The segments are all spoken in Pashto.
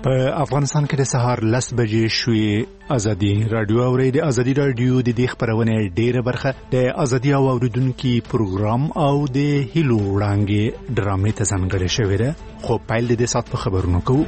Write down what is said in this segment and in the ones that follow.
په افغانستان کې د سهار 10 بجې شوې ازادي رادیو اوري د ازادي رادیو د دې خبرونه ډیره برخه د ازادي او اوریدونکو پروګرام او د هیلو وړاندې ډرامې ته ځانګړې شوې ده خو پیل د سات په خبرونو کوو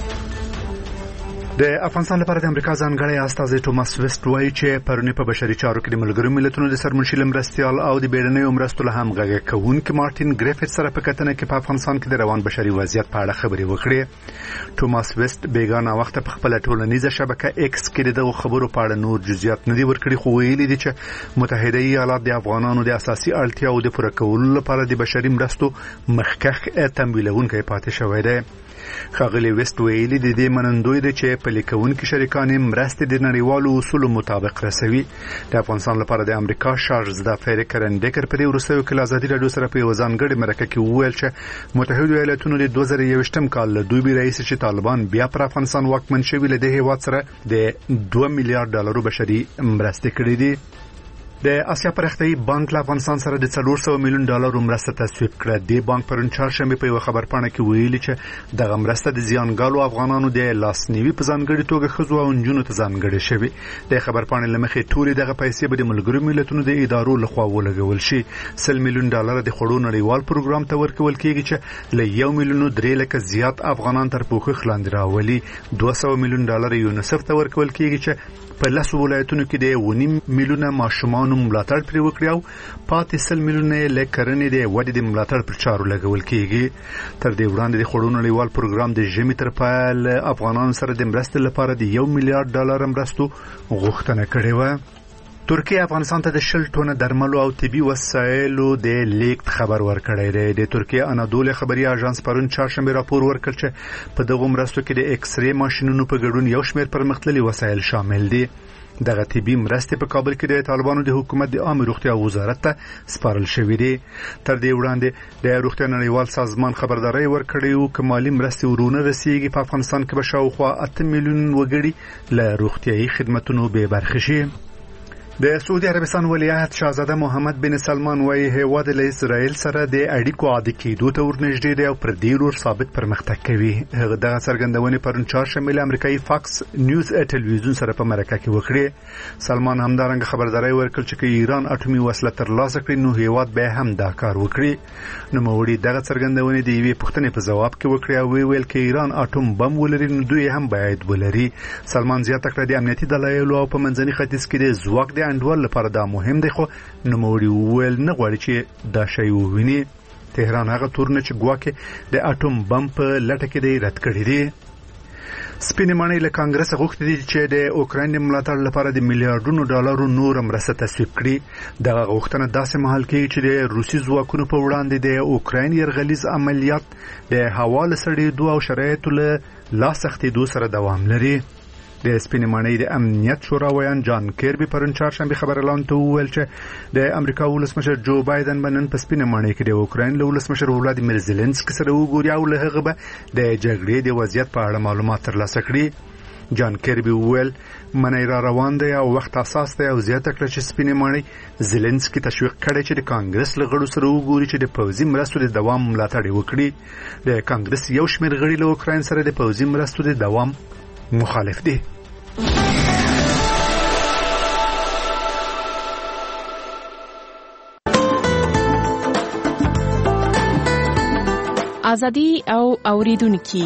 د افغانستان لپاره د امریکا ځانګړی استازی توماس ویسټ وایي چې پرونی په بشري چارو کې د ملګرو ملتونو د سرمنشي مرستيال او د بیړنیو مرستو له همغږي کوونکي مارټین ګریفټ سره په کتنه کې په افغانستان کې د روان بشري وضعیت په اړه خبرې وکړې. توماس ویسټ بیگانه وخت په خپل ټولنیزه شبکه ایکس کې د خبرو په اړه نور جزئیات نه دي ورکړي خو ویلي دي چې متحده ایالات د افغانانو د اساسي اړتیاو د پوره کولو لپاره د بشري مرستو مخکخ تمویلونکي پاتې شوی دی. خاغلی ویسټ ویلي د دې منندوی د چې په لیکونکو شریکان مرستې د نړیوالو اصولو مطابق رسوي. د افغانستان لپاره د امریکا شارز د فریکرن ډیکر په ورسره وکیل ازادي رادیو سره په ځانګړي مرکه کې وویل چې متحده ایالاتونو د 2021م کال له دوی رئیس چې طالبان بیا پر افغانستان واکمن شوي له دې هیواد سره د 2 میلیارډ ډالر بشري مرستې کړې دي. د اسیا پرختي بانک له افغانستان سره د 400 میلیون ډالر مرسته تصویب کړه. د بانک پرون چهارشنبه په خبرپاڼه کې ویلي چې د مرسته د زیانګالو افغانانو د لاسنیوي په ځانګړي توګه خزو او انجونو ته ځانګړي شوی. د خبرپاڼې لمخې ټولې دغه پیسې به د ملګرو ملتونو د ادارو لخوا ولګول شي. 100 میلیون ډالر د خړو نړیوال پروګرام ته ورکول کېږي چې له 1 میلیون 3 لک زیات افغانان تر پوښښ لاندې راولي. 200 میلیون ډالر یونیسف ته ورکول کېږي چې په لاسو ولایتونو کې د 1 میلیون ماشومان ملاتړ پرې وکړي او پاتې 100 میلیونه لکرنې د وډې د ملاتړ پر چارو لګول کېږي. تر دې وړاندې د خړو نړیوال پروګرام د ژمي تر پایه افغانانو سره د مرستې لپاره د 1 میلیارډ ډالر مرستو غوښتنه کړې و. ترکیه افغانستان ته د 10 ټنه درملو او طبي وسایلو د لیکت خبر ورکړی دی. د ترکیه انادول خبري اژانس پرون چهارشنبه راپور ورکړ چې په دغه مرستو کې د ایکس ری ماشينونو په ګډون یو شمېر پرمختللي وسایل شامل دي. دغه طبي مرستې په کابل کې د طالبانو د حکومت د عامه روغتیا وزارت ته سپارل شوې دي. تر دې وړاندې د روغتیا نړیوال سازمان خبرداري ورکړې او کمالي مرستې ورونه رسیدي په افغانستان کې به شاوخوا 8 میلیون وګړي له روغتيایي خدماتو به برخه شي. د سعودي عربستان ولیعهد شاهزاده محمد بن سلمان وايي هیواد له اسرائیل سره د اړیکو عادي کېدو ته ورنږدې دی او پر دې لور ثابت پرمختګ کوي. هغه دغه څرګندونې پرون چهارشنبه امریکایي فاکس نیوز ټلویزیون سره په مرکه کې وکړه. سلمان همدارنګه خبرداري ورکړ چې ایران اټومي وسله ترلاسه کړي نو هیواد به هم دا کار وکړي. نو موري دغه څرګندونې د یوې پوښتنې په جواب کې وکړه او ویل چې ایران اټوم بم ولري نو دوی هم باید ولري. سلمان زیاته کړه د امنیتي دلایل او په منځني ختیځ کې د ځواک انډول لپاره دا مهم دی خو نوموړي ویل نه غواړي چې دا شی وویني. تهران هغه تورنه چې ګواکې د اټوم بم په لټه کې دی رد کړی دی. سپینې ماڼۍ له کانګرس غوښتي دي چې د اوکراین ملاتړ لپاره د میلیارډونو ډالرو نور مرسته تصویب کړي. دغه غوښتنه داسې مهال کې چې د روسي ځواکونو په وړاندې د اوکراین يرغلیز عملیات د حواله سړېدو او شرایطو له لاسختېدو سره دوام لري. د سپینې ماڼۍ د امنیت شورا ویان جان کیربي پرون چهارشنبه خبر اعلان ته وویل چې د امریکا ولسمشر جو بایدن بنن په سپینې ماڼۍ کې د اوکراین له ولسمشر ولادیمیر زيلنسکي سره وګوري او له هغه به د جګړې د وضعیت په اړه معلومات ترلاسه کړي. جان کیربي وویل منی را روان دی او وخت اساس دی او زیاته کړه چې سپینې ماڼۍ زيلنسکي تشویق کړي چې د کانګرس له غړو سره وګوري چې د پوځي مرستو د دوام ملاتړ وکړي. د کانګرس یو شمېر غړي له اوکراین سره د پوځي مرستو د دوام مخالف دي. ازادي او اوریدونکو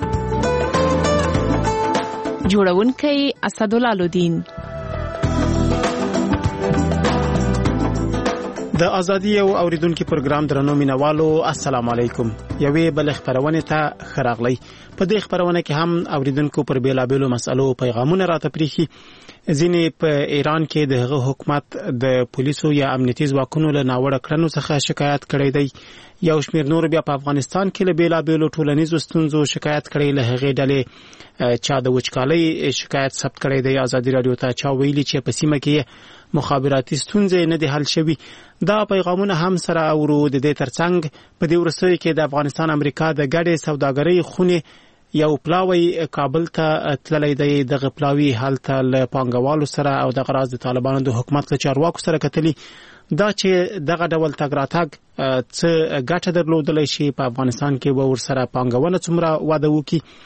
جوړونکي اسدالله لودین. د ازادي او اوریدونکو پروګرام درنو مینوالو السلام علیکم. یوې بل خبرونه ته خراغلی. په دې خبرونه کې هم اوریدونکو پر بیلابېلو مسالو پیغامونه راته پریخي. ځینې په ایران کې د حکومت د پولیسو یا امنیتي ځواکونو له ناوړه کړنو څخه شکایت کړی دی. یو شمېر نور بیا په افغانستان کې له بیلابېلو ټولنیزو ستونزو شکایت کړی. له هغې ډلې چا د وچکالۍ شکایت ثبت کړی دی. ازادي رادیو ته چا ویلي چې په سیمه کې مخابراتي ستونزې نه دي حل شوي. دا پیغامونه هم سره اورو. د دې ترڅنګ په دې ورستیو کې د افغانستان امریکا د ګډې سوداګرۍ خونې یو پلاوی کابل ته تللی دی. دغه پلاوی هلته له پانګوالو سره او د غراض د طالبانو د حکومت له چارواکو سره کتلی. دا چې دغه ډول تګ راتګ څه ګټه درلودلی شي په افغانستان کې به ورسره پانګونه څومره واده وکړي.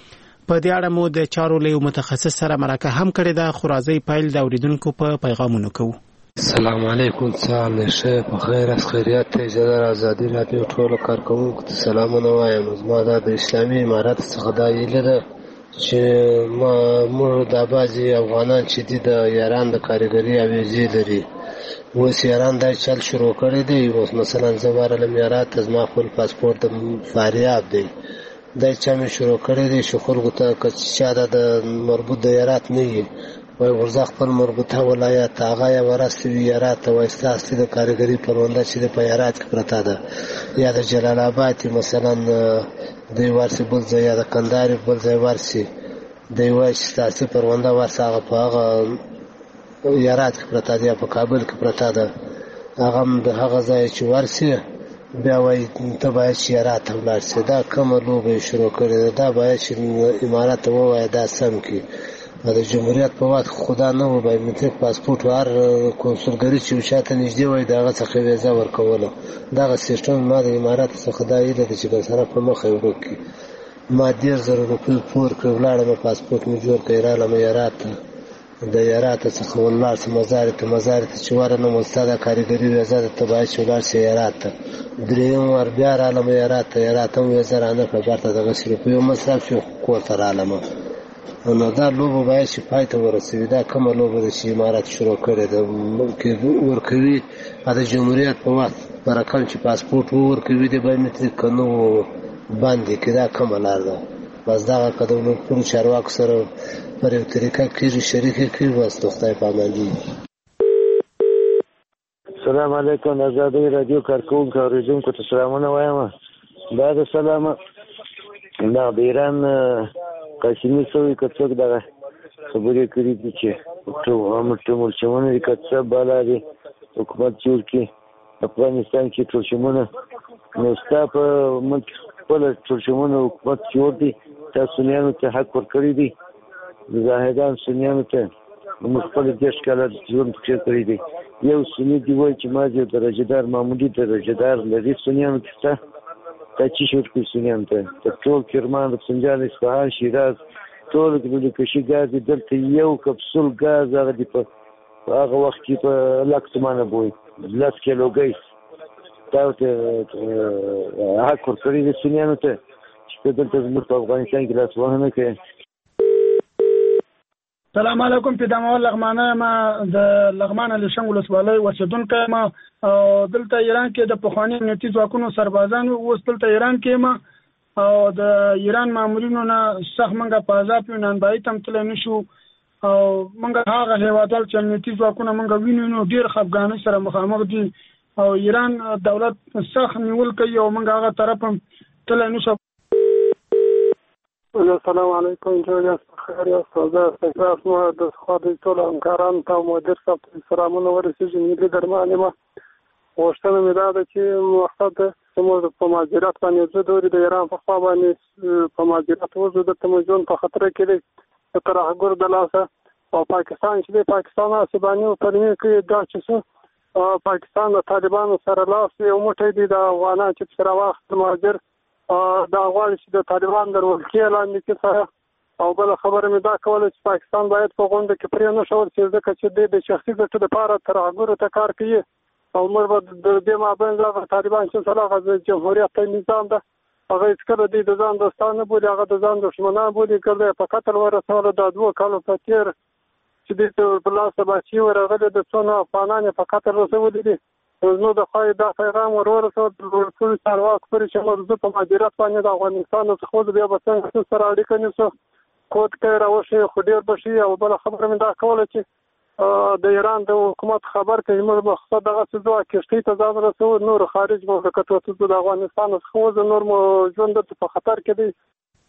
په دې اړه مو د چارو له متخصص سره مرکه هم کړې ده. خو راځي پیل د اوریدونکو په پیغامونو کوو. السلام علیکم. سلام شه په خیر اس خیریت ته اجازه ازادي رادیو ټول کارکونکو ته سلامونه وایم. زما د اسلامي امارات څخه دا ویل ده چې موږ د بازي افغانان چې د ایران د کاریګری اویزې لري اوس ایران دا چل شروع کړی دی. اوس مثلا زماره امارات زما خپل پاسپورت د فاریاب دی دا چې مې شروع کړی دی چې خلکو ته چې د مربوط د ایرات نه وي وای ورځ خپل مربوطه ولایت هغه یا ورسته ایرات او استاسي د کاریګری پرونده چې په ایرات کې پرته ده یا د جلال آباد مثلا د ورسې بل ځای یا د کندهار بل ځای ورسې د وای استاسي پرونده ورسه هغه په هغه ایرات کې پرته ده یا په کابل کې پرته ده هغه د هغه ځای چې ورسې بیا وای ته باید چې ایرات ولاړ شې. دا کومه لوبه شروع کړې ده باید چې امارات وای دا سم کې د جمهوریت په وخت خدا نه و باید متر پاسپورت هر کنسولګری چې وشاته نږدې وای داغه څخه ویزا ورکوله. دغه سیستم ما د امارات څخه دا ایله چې به سره په مخه ورکی ما 10000 روپۍ پور کړلاړم پاسپورت مې جوړ کړل مې ایرات د ایرات څخه ولار مزار ته چې ورنه مستاده کاریګری ویزا ته باید شولار شي ایرات دریم ور بیا عالم ایرات هم ویزا نه په برته دغه روپۍ مصرف شو کوتر عالم نو دا لوبه باید چې پای ته ورسوي. دا کومه لوبه ده چې امارات شروع کړې ده ممکن ورکوي د جمهوریت په وخت په رقم چې پاسپورت ورکوي د بایومتریک کنو باندې کې دا کومه لار ده. بس دا قدم ټول چارواکو سره پر یو طریقه کې شریک کړي بس خدای په امان دي. السلام علیکم آزادی رادیو کارکونکو اوریدونکو ته سلامونه وایم. دا د سلام دا د ایران قاسمی سوی کڅوک دغه خبرې کړې دي چې ټول شمونه د کڅه بالا دی حکومت جوړ کې افغانستان کې ټول شمونه نو ستا په ملک خپل ټول شمونه حکومت جوړ دی. تاسو سنیانو ته حق ورکړی دی زاهدان سنیانو ته مخفل دیش کاله ژوند کړی دی. یو سنی دی وای چې ما یو درجهدار معمولی درجهدار لري سنیانو ته تا چې شو کې سنیان ته ټول کرمان سنجان اصفهان شیراز ټول د کشي غاز دلته یو کپسول غاز هغه دی په هغه وخت کې په لکسمانه بوي 10 کیلو ګیس دا ته حق ورکړي د سنیانو ته چې دلته زموږ په افغانستان کې لاس وهنه کوي. السلام علیکم پیدامه لغمانه ما د لغمانه لشنګ ولسوالۍ اوسیدونکو ما دلته ایران کې د پخوانی امنیتي ځواکونو سربازانو اوس دلته ایران کې ما او د ایران مامورینو نه سخت منګه په عذاب نن بای تم تل نشو او منګه هغه هیوادل چې امنیتي ځواکونه منګه وینو ډیر خفګان سره مخامخ دي او ایران دولت سخت نیول کوي او منګه هغه طرف تل نشو. السلام علیکم جوړ خیر استاد استقرار مو د خاطر ټول همکاران ته مدیر صاحب سلامونه ورسېږي. ملي درمانه ما وشتنه مې دا ده چې مقصد موږ په ماجرات باندې زه دوی د ایران په خوا باندې په ماجرات وزو د تمجون په خطر کې دي تر هغه د لاسه او پاکستان چې د پاکستان اسبانیو پرمې کې دا چې پاکستان د طالبانو سره لاس یو موټی دي د افغانان چې سره واخت ماجر دا غواړي چې د طالبان د ولکې لاندې کې سره او بل خبره مې دا کوله چې پاکستان باید په غونډه کې پرې نه شول چې ځکه چې د شخصي ګټو لپاره تر هغه ته کار کوي او موږ د دې مابین د طالبان چې سره د جمهوریت نظام ده هغه څخه د ځان دوستانه بولي هغه د ځان دښمنان بولي کړي په قتل ورسول د 2 کالو په تیر چې د بلاس بچي ورغله د څونو افغانان په قتل رسول دي نو د خای دا پیغام ورسول ټول چارواک پر چې موږ په ماجرات باندې د افغانستان څخه بیا به څنګه سره اړیکه نیسو کوټ کې راوشي خو ډیر بشي او بل خبره مې دا کوله چې د ایران د حکومت خبر کوي موږ مقصد دغه څه کېشتي ته ځان رسو نور خارج مملکتونو ته د افغانستان څخه نور مو ژوند په خطر کې دی.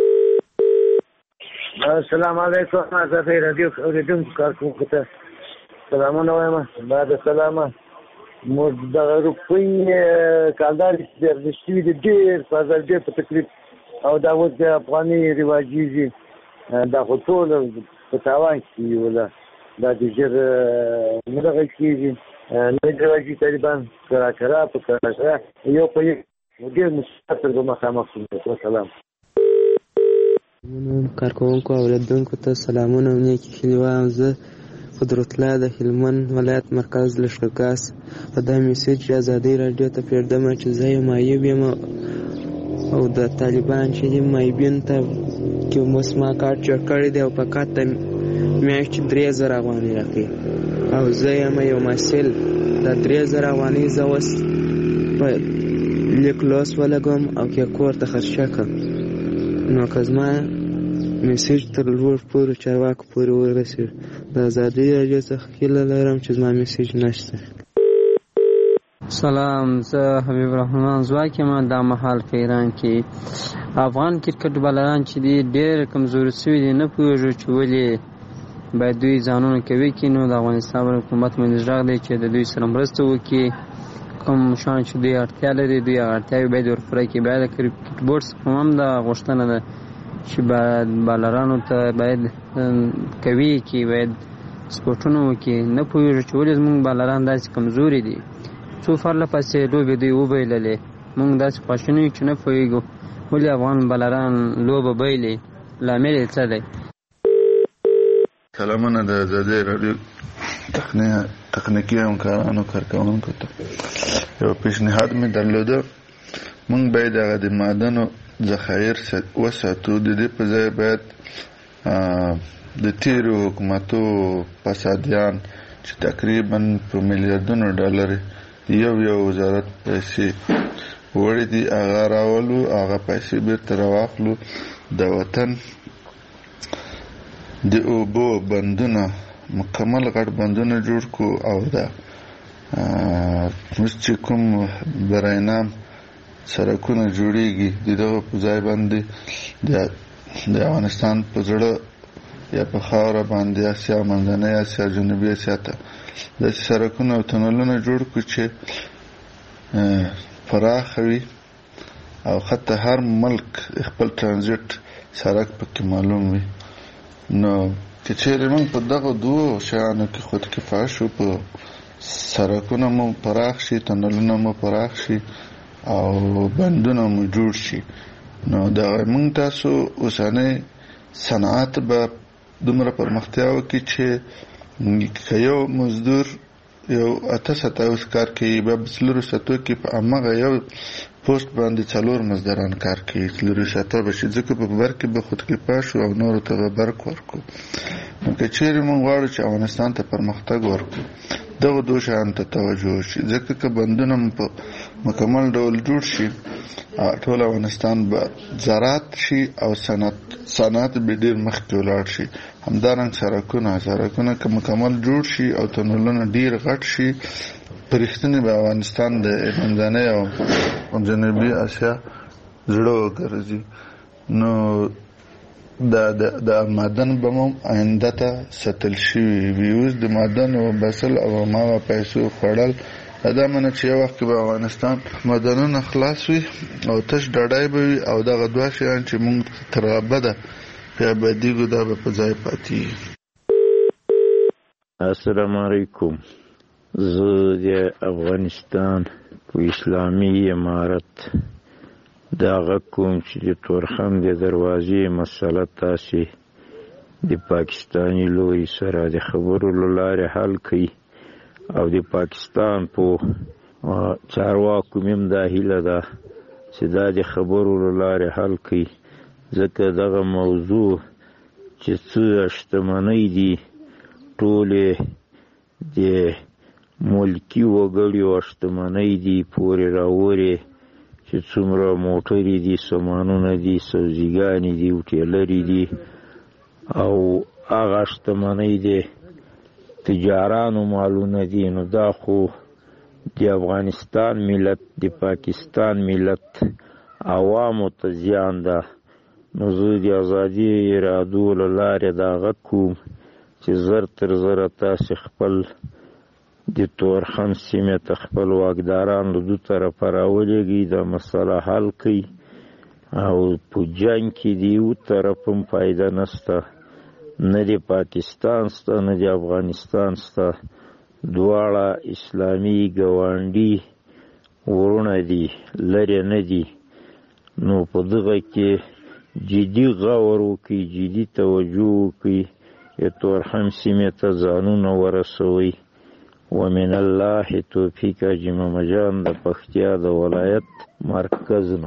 السلام علیکم آزادی رادیو اوریدونکو کارکونکو ته سلامونه وایم. بعد سلامه مو د روپۍ کالدار چې رښتینی دي ډېر فضل ډېر په تکلیف او دا اوس د افغاني رواجیږي دا خو ټول په تاوان کې ولا دا د ژر نه دغه کېږي نه رواجي طالبان کرا په کرا یو په ډېر مستقر به مخامخ شو. سلام کارکوونکو او اوریدونکو ته سلامونه او نیکې هیلې وایم. زه قدرت الله د هلمند ولایت مرکز لښکرګاه په دا میسج ازادۍ راډیو ته پرېږدم چې زه یو معیوب یم او د طالبان چې دي معیوبینو ته کې اوس ما کارت جوړ کړی دی او په کارت ته میاشتې 3000 افغانۍ راکوي او زه یم یو محصل. دا 3000 افغانۍ زه اوس په لیک لوست ولګوم او که کور ته خرچه کړم نو که زما میسج تر لوړ پورې چارواکو پورې ورسېږي د ازادۍ راډیو څخه هیله لرم چې زما میسج نشته. سلام، زه حبیب الرحمن ځواک یم. دا مهال په ایران کې افغان کرکټ بالران چې دي ډېر کمزوري شوي دي، نه پوهېږو چې ولې باید دوی ځانونه کوي کې. نو د افغانستان حکومت باندې غږ دی چې د دوی سره مرسته وکړي، کوم شان چې دوی اړتیا لري دوی هغه اړتیاوې باید ورپوره کړي. باید د کرکټ بورډ څخه هم دا غوښتنه ده چې باید بالرانو ته باید کوي کې باید سپورټونه وکړي. نه پوهېږو چې ولې زموږ بالران داسې کمزوري دي. څو پرله پسې لوبې دوی وبایللې، موږ داسې خواشیني یو چې نه پوهېږو ولې افغان بالران لوبه بایلي، لامل یې څه دی. سلامونه د ازادۍ راډیو تخنیکي همکارانو کارکوونکو ته. یو پیشنهاد مې درلوده، موږ باید هغه د معدنو ذخایر وساتو، د دې په ځای باید د تیرو حکومتو فسادیان چې تقریبا په میلیاردونو ډالر یو وزارت پیسې وړي دي هغه راولو، هغه پیسې بیرته راواخلو، د وطن د اوبو بندونه مکمل غټ بندونه جوړ کو او دا اوس چې کوم براینام سړکونه جوړیږي د دغه په ځای باندې د افغانستان په زړه یا په خاوره باندې اسیا منځنۍ اسیا جنوبي اسیا ته داسې سړکونه او تونلونه جوړ کو چې پراخ وي او حتی هر ملک خپل ترانزیت سړک پکې معلوم وي. نو که چیرې موږ په دغه دوو شیانو کې خود کفایه شو، په سړکونه مو پراخ شي، تونلونه مو پراخ شي او بندونه مو جوړ شي، نو دغه موږ تاسو اوسنی صنعت به دومره پرمختیا وکړي چې که یو مزدور یو 8 کار کوي به 4 کې په همغه یو پوسټ باندې 4 مزدوران کار کوي، 4 به شي، ځکه په بر کې به خود کفایه شو او نورو ته به برق ورکړو. نو که چیرې موږ غواړو چې افغانستان ته پرمختګ ورکړو دغه دوه شیانو ته توجه وشي، ځکه که بندونه په مکمل ډول جوړ شي ټول افغانستان به زراعت شي او صنعت به ډېر مخکې ولاړ شي. همدارنګه سړکونه که مکمل جوړ شي او تونلونه ډېر غټ شي، په رښتینې به افغانستان د منځنۍ او جنوبي اسیا زړه وګرځي. نو د معدن به مو آینده ته ساتل شوي وي. اوس د معدن بسل او هماغه پیسو خوړل دا منه چې یو وخت کې به افغانستان معدنونه خلاص وي او تش ډاډای به وي او دغه دوه شیان چې موږ تر ابده په ابدیږو دا به په ځای پاتې. السلام علیکم. زه د افغانستان په اسلامي امارت دغه کوم چې د تورخم د دروازې مسله تاسې د پاکستاني لوري سره د خبرو له لارې حل کړي او د پاکستان په چارواکو هم دا هیله ده چې دا د خبرو له لارې حل کړي، ځکه دغه موضوع چې څه شتمنۍ دي ټولې د ملکي وګړو شتمنۍ دي پورې راوړي، چې څومره موټرې دي، سامانونه دي، سبزیګانې دي، هوټلرې دي او هغه شتمنۍ دي تجارانو مالونه دي. نو دا خو د افغانستان ملت د پاکستان ملت عوامو ته زیان ده. نو زه د ازادي رادیو له لارې دا غږ کوم چې زر تر زره تاسې خپل د تورخم سیمې ته خپل واکداران له دو طرفه راولېږئ، دا مسله حل کړئ او په جنګ کې د یو طرف هم فایده نشته، نه د پاکستان شته نه د افغانستان شته، دواړه اسلامي ګاونډي ورونه دي، لرې نه دي. نو په دغه کې جدي غور وکړي، جدي توجه وکړي، تورخم سیمې ته ځانونه ورسوي. ومن الله توفیق حاجي محمد جان د پکتیا د ولایت مرکز نه.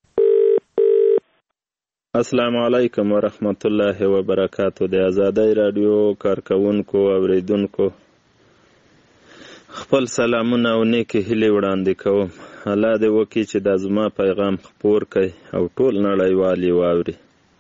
السلام علیکم ورحمت الله وبرکاتو. د آزادۍ رادیو کارکونکو اوریدونکو خپل سلامونه او نیکې هیلې وړاندې کوم. الله دې وکړي چې دا زما پیغام خپور کړي او ټول نړیوال یې واوري.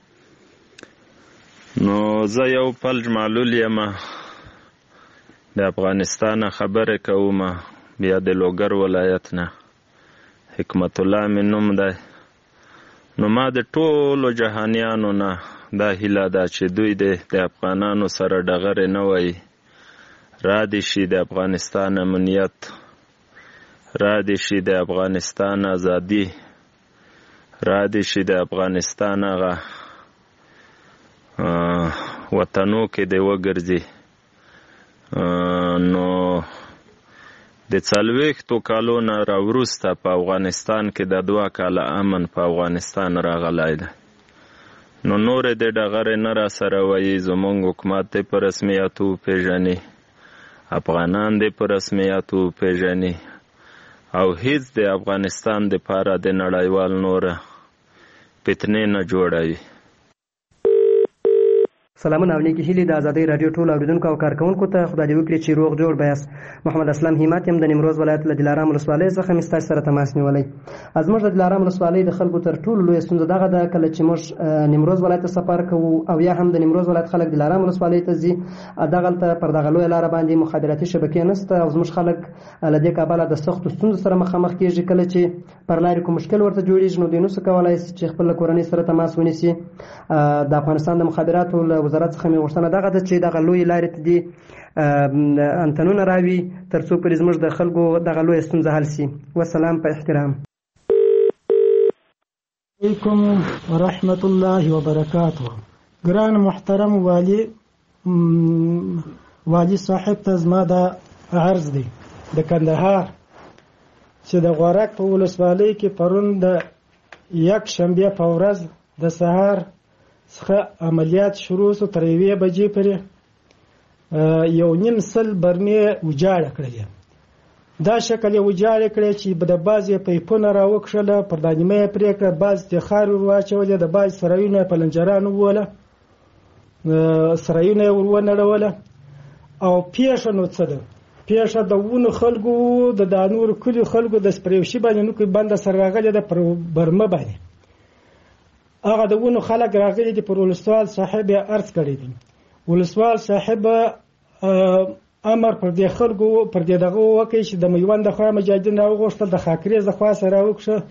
نو زه یو فلج معلول یم، د افغانستان خبرې کوم، بیا د لوګر ولایت نه. حکمت الله مې نوم دی. نو ما د ټولو جهانیانو نه دا هیله ده چې دوی د افغانانو سره ډغرې نه وایي، را دې شي د افغانستان امنیت، را دې شي د افغانستان ازادي، را دې شي د افغانستان هغه وطنو کې دې وګرځي. نو د 40 کالو نه راوروسته په افغانستان کې د 2 کاله امن په افغانستان راغلی دی. نو نورې د ډغرې نه را سره وایي، زمونږ حکومت دې په رسمیاتو وپېژني، افغانان دې په رسمیاتو وپېژني او هیڅ د افغانستان دپاره د نړیوال نوره فتنې نه جوړوي. سلامونه او نیکی هیلې د آزادۍ رادیو ټول اوریدونکو او کارکونکو ته خدای دې وکړي چې روغ جوړ بیاست. محمد اسلام همت یم د نیمروز ولایت له دلارام ولسوالۍ څخه مې ستاسو سره تماس نیولی. زموږ د دلارام ولسوالۍ د خلکو تر ټولو لویه ستونزه دغه ده، کله چې موږ نیمروز ولایت ته سفر کوو او یا هم د نیمروز ولایت خلک دلارام ولسوالۍ ته ځي، دغلته پر دغه لویه لاره باندې مخابراتي شبکې نشته او زموږ خلک له دې کبله د سختو ستونزو سره مخامخ کېږي. کله چې پر لارې کوم مشکل ورته جوړېږي نو دوی نشي کولی چې خپل کورنۍ سره تماس ونیسي. د افغانستان د مخابراتو له وزارت څخه مې غوښتنه دغه ده چې دغه لویې لارې ته دې انتنونه راوي تر څو پرې زموږ د خلکو دغه لویه ستونزه حل سي. والسلام په احترام. علیکم ورحمت الله وبرکاته. ګران محترم والی صاحب ته زما د عرض دی د کندهار چې د غورک په ولسوالۍ کې پرون د یک شنبه په ورځ د سهار څخه عملیات شروع شو، تر 1 بجې پورې 1.5 برمې وجاړه کړې. دا شکل یې وجاړه کړې چې د بعضې پیپونه راوکښله، پر دانیمه یې پرې کړه، بعضې ته خاورې ور واچولې، د بعضې سرایونه یې په لنجرانو ووله، سرایونه یې ور ونړوله. او پیښه نو څه ده؟ پیښه د ونو خلکو د نورو کلیو خلکو د سپریوشي باندې نو کې بنده سره راغلې ده پر برمه باندې. هغه د ونو خلک راغلي دي، پر ولسوال صاحب یې عرض کړی دی. ولسوال صاحب امر پر دې خلکو پر دې دغه وکړي چې د میوند د خوا مجاهدین راوغوښتل، د خاکریز د خوا سره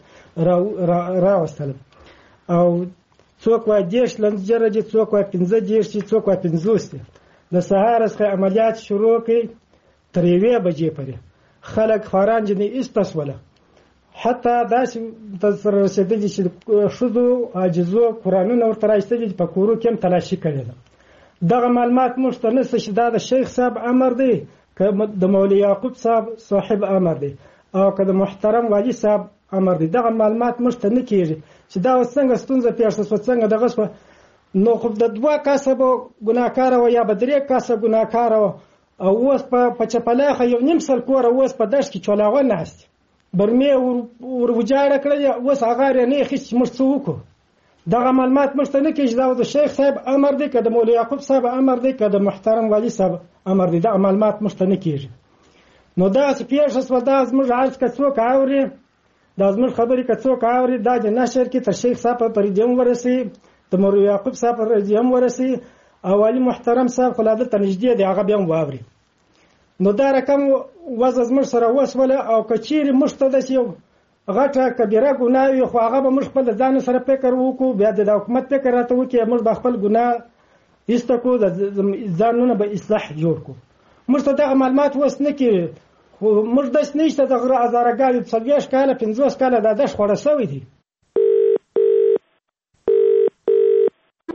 راوستل او څوک وایي 10 لنجره دي، څوک وایي 15 دي، څوک وایي 50 دي. د سهار څخه عملیات شروع کړي تر 1 بجې پورې خلک خواران جنې ایستسوله. حتی داسې سره رسېدلي چې ښځو عاجزو قرآنونه ورته رایستلي په کورو کې هم تلاشي کړې ده. دغه معلومات موږ ته نشته چې دا د شیخ صاحب امر دی که د مولوي یعقوب صاحب امر دی او که د محترم والي صاحب امر دی. دغه معلومات موږ ته نه کېږي چې دا اوس څنګه ستونزه پېښه شوه، څنګه دغه شوه. نو خو د 2 کسه به ګناهکاره وه یا به 3 کسه ګناهکاره وه او اوس په چپلاخه 1.5 سل کوره اوس په دشت کې چولاغه ناست برمې ور وجاړه کړلې، اوس هغه یې نه اخیست چې موږ څه وکړو. دغه معلومات موږ ته نه کېږي دا د شیخ صاحب امر دی که د مولوي یعقوب صاحب امر دی که د محترم والي صاحب امر دی. دغه معلومات موږ ته نه کېږي. نو داسې پیښه شوه. دا زموږ عرض که څوک اوري، دا زموږ خبرې که څوک اوري، دا د نشر کې تر شیخ صاحب پرې دې هم ورسي، د مولوي یعقوب صاحب پرې دې هم ورسي او والي محترم صاحب خو لا دلته نږدې دی، هغه بیا هم واوري. نو دا رقم وضع زموږ سره وسوله او که چیرې موږ ته داسې یو غټه کبیره ګناه وي خو هغه به موږ خپل د ځان سره فکر وکړو، بیا د حکومت فکر راته وکړي، موږ به خپل ګناه ایسته کړو، د ځانونه به اصلاح جوړ کړو. موږ ته دغه معلومات اوس نه کېږي. خو موږ داسې نه شته د غره هزارهګانې 40 کاله 50 کاله دا دش خوړه سوی دي.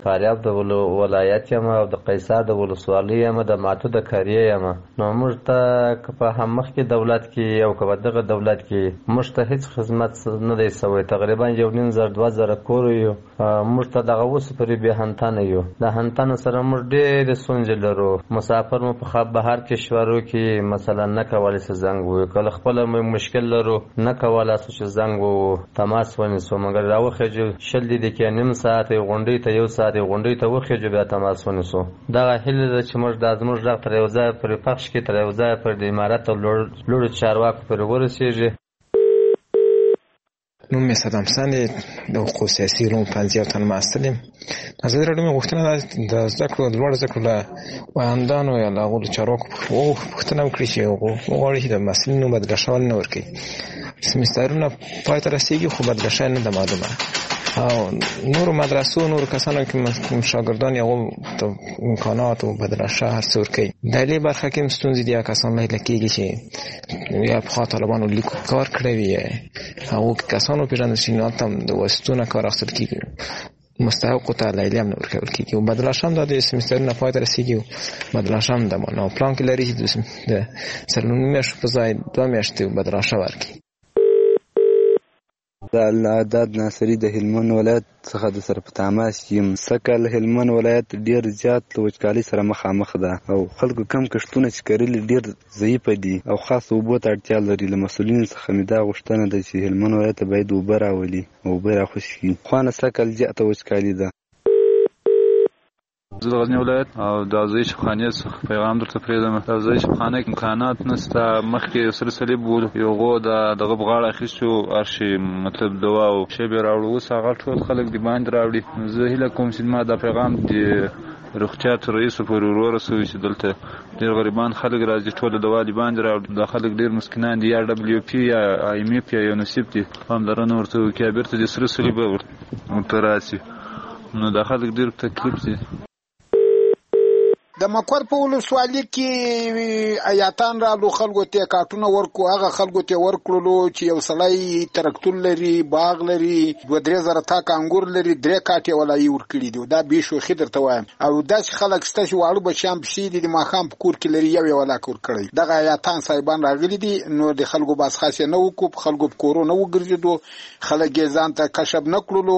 فاریاب د ولایت یم او د قیصر د ولسوالۍ یم د ماتو د کاریه یم. نو موږ ته که په هم مخکې دولت کې او که په دغه دولت کې موږ ته هیڅ خدمت نه دی سوی. تقریبا 1,500-2,000 کور یو. موږ ته دغه اوس پرې بې هنتانه یو. د هنتانه سره موږ ډېرې ستونزې لرو. مسافر مو په بهر کشورو کې مثلا نه کولی چې زنګ ووهو، کله خپله مشکل لرو نه کولی شو چې زنګ ووهو تماس ونیسو، مګر راوخېږو 20 دقیقې نیم ساعت غونډۍ ته 1 ساعت غونډۍ ته وخېږو بیا تماس ونیسو. دغه هیله ده چې موږ زموږ غږ تر یو ځایه پورې پخش کړي، تر یو ځایه پورې د امارت او لوړو چارواکو پورې ورسېږي. نوم مې صدام حسن دی، د حقوقو سیاسي علومو پوهنځي ته محصل یم. ازادي راډیو مې غوښتنه ده د زده کړو د لوړو زده کړو له ویاندانو یا له هغو له چارواکو پوښتنه وکړي چې وغواړي چې د محصلینو بدله شول نه ورکوي. سمسترونه پای ته رسېږي خو بدله شوی نه ده معلومه. او نورو مدرسو نورو کسانو کې شاګردان هغو ته امکانات او بدله شه هر څه ورکوي. د دې برخه کې هم ستونزې دي. کسان لیدل کېږي چې یا پخوا طالبانو لیکو کار کړی وي، هغو کسان وپېژندل شي نو هلته هم د واسطو نه کار اخیستل کېږي، مستحقو ته لیلیه هم نه ورکول کېږي. او بدله شه هم دا د سمسترونه پای ته رسېږي او بدله شه هم نو پلان کې لري چې د 3 میاشتو په ځای 2 میاشتې بدله شه ورکړي. د العداد ناصري د هلمند ولایت څخه د سره په تماس یم. سږکال هلمند ولایت ډیر زیات له وچکالۍ سره مخامخ ده او خلکو کم کښتونه چې کرلي ډیر ضعیفه دي او خاص اوبو ته اړتیا لري. له مسؤلینو څخه مې دا غوښتنه ده چې هلمند ولایت ته باید اوبه راولي او اوبه راخوشي کړي. خوانه سږکال زیاته وچکالي ده. زه د غزني ولایت او د ځای شپخانې څخه پیغام درته پرېږدم. د ځای شپخانه کې امکانات نشته. مخکې سره صلیب و، یوغو دغه بغاړه اخیستو ارشي مطلب دوا او شی به راوړو. اوس هغه ټول خلک د باندې راوړي. زه هیله کوم چې ما دا پیغام د روغتیا تر رئیسو پورې ورسوي چې دلته ډېر غریبان خلک راځي، ټول دوا د باندې راوړي. دا خلک ډېر مسکینان دي، یا WP یا IMF یا یونیسف دي، پاملرنه ورته وکړي. بیرته د سره صلیب ورته راسي. نو دا خلک ډېر تکلیف دي. د مکور په ولسوالۍ کې ایاتان رالو، خلکو ته کارتونه ورکو. هغه خلکو ته ورکړلو چې یو سړی ترکتور لري، باغ لري، 2-3 زره تاک انګور لري، 3 کاټې ولایي ورکړي دي. دا به شوخي درته وایم. او داسې خلک شته چې واړه بچیان پسې دي، د ماښام په کور کې لري یو ولاک ورکړی. دغه ایاتان صاحبان راغلي دي. نو د خلکو باس خاصه نه وکړو، په خلکو په کورو نه وګرځېدو، خلک یې ځان ته کشف نه کړلو.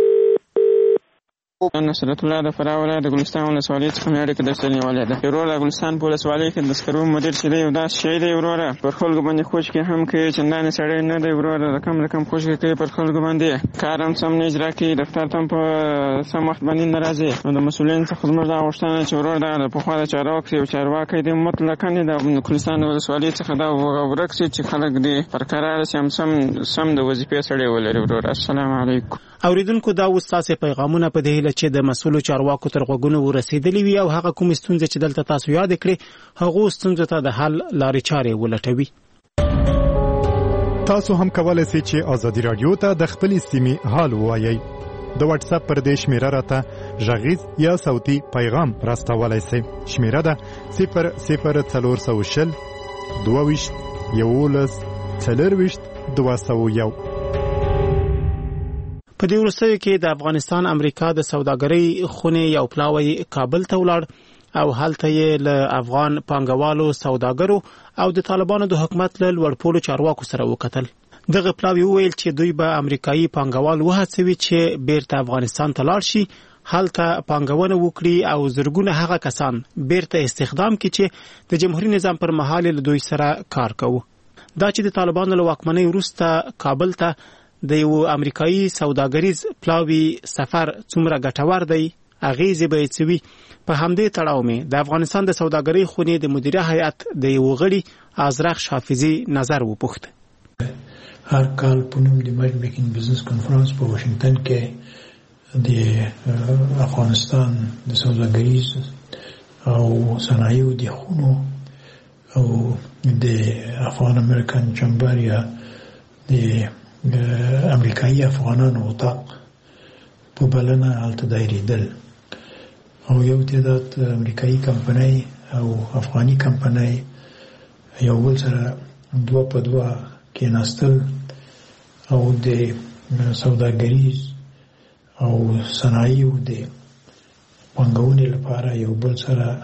نصرت الله د فراه ولایت د ګلستان ولسوالۍ څخه مې اړیکه درسره نیولې ده. وروره د ګلستان په ولسوالۍ کې د سکرو مدیر چې دی یو داسې شی دی وروره، پر خلکو باندې خوشکې هم کوي، چندانې سړی نه دی وروره، رقم خوشکې کوي پر خلکو باندې، کار هم سم نه اجرا کوي، دفتر ته هم په سم وخت باندې نه راځي. نو د مسؤلینو څخه زموږ دا غوښتنه چې وروره دغه د پخوا د چارواکو یو چارواکی دی مطلقاً د ګلستان ولسوالۍ څخه دا ورک شي چې خلک دې پر قرار شي، هم سم د وظیفې سړی ولري وروره. السلام علیکم. اوریدونکو دا اوس تاسو پیغامونه په دې هیله چې د مسؤلو چارواکو تر غوږونو ورسېدلې وي او هغه کوم ستونزې چې دلته تاسو یاد کړې هغه ستونزې ته د حل لارې چارې ولټوي. تاسو هم کولای شئ چې ازادي رادیو ته د خپل سیمې حال ووایئ. د واتس اپ پر دې شمیره راته غږیز یا صوتي پیغام راستولای شئ. شمیره ده 00420 22 11 40 201. په دې وروستیو کې د افغانستان امریکا د سوداګرۍ خونې یو پلاوی کابل ته ولاړ او هلته یې له افغان پانګوالو، سوداګرو او د طالبانو د حکومت له لوړپوړو چارواکو سره وکتل. دغه پلاوی وویل چې دوی به امریکایي پانګوال وهڅوي چې بیرته افغانستان ته لاړ شي، هلته پانګونه وکړي او زرګونه هغه کسان بیرته استخدام کړي چې د جمهوریت نظام پر مهال له دوی سره کار کوي. دا چې د طالبانو له واکمنۍ وروسته کابل ته د یو امریکایي سوداګریز پلاوی سفر څومره ګټور دی، اغیزې به یې څه وي. په همدې تړاو مې د افغانستان د سوداګرۍ خونې د مدیره هیئت د یو غړي ازرخ حافظي نظر وپوښت. هر کال په نوم د میچ میکینګ بزنس کانفرنس په واشنگټن کې د افغانستان د سوداګریز او صنایعو د خونو او د افغان امریکن چمبر یا د امریکایي افغانانو اتاق په بلنه هلته دایریدل او یو تعداد امریکایي کمپنۍ او افغاني کمپنۍ یو بل سره 2 په 2 کېناستل او د سوداګریز او صنایعو د پانګونې لپاره یو بل سره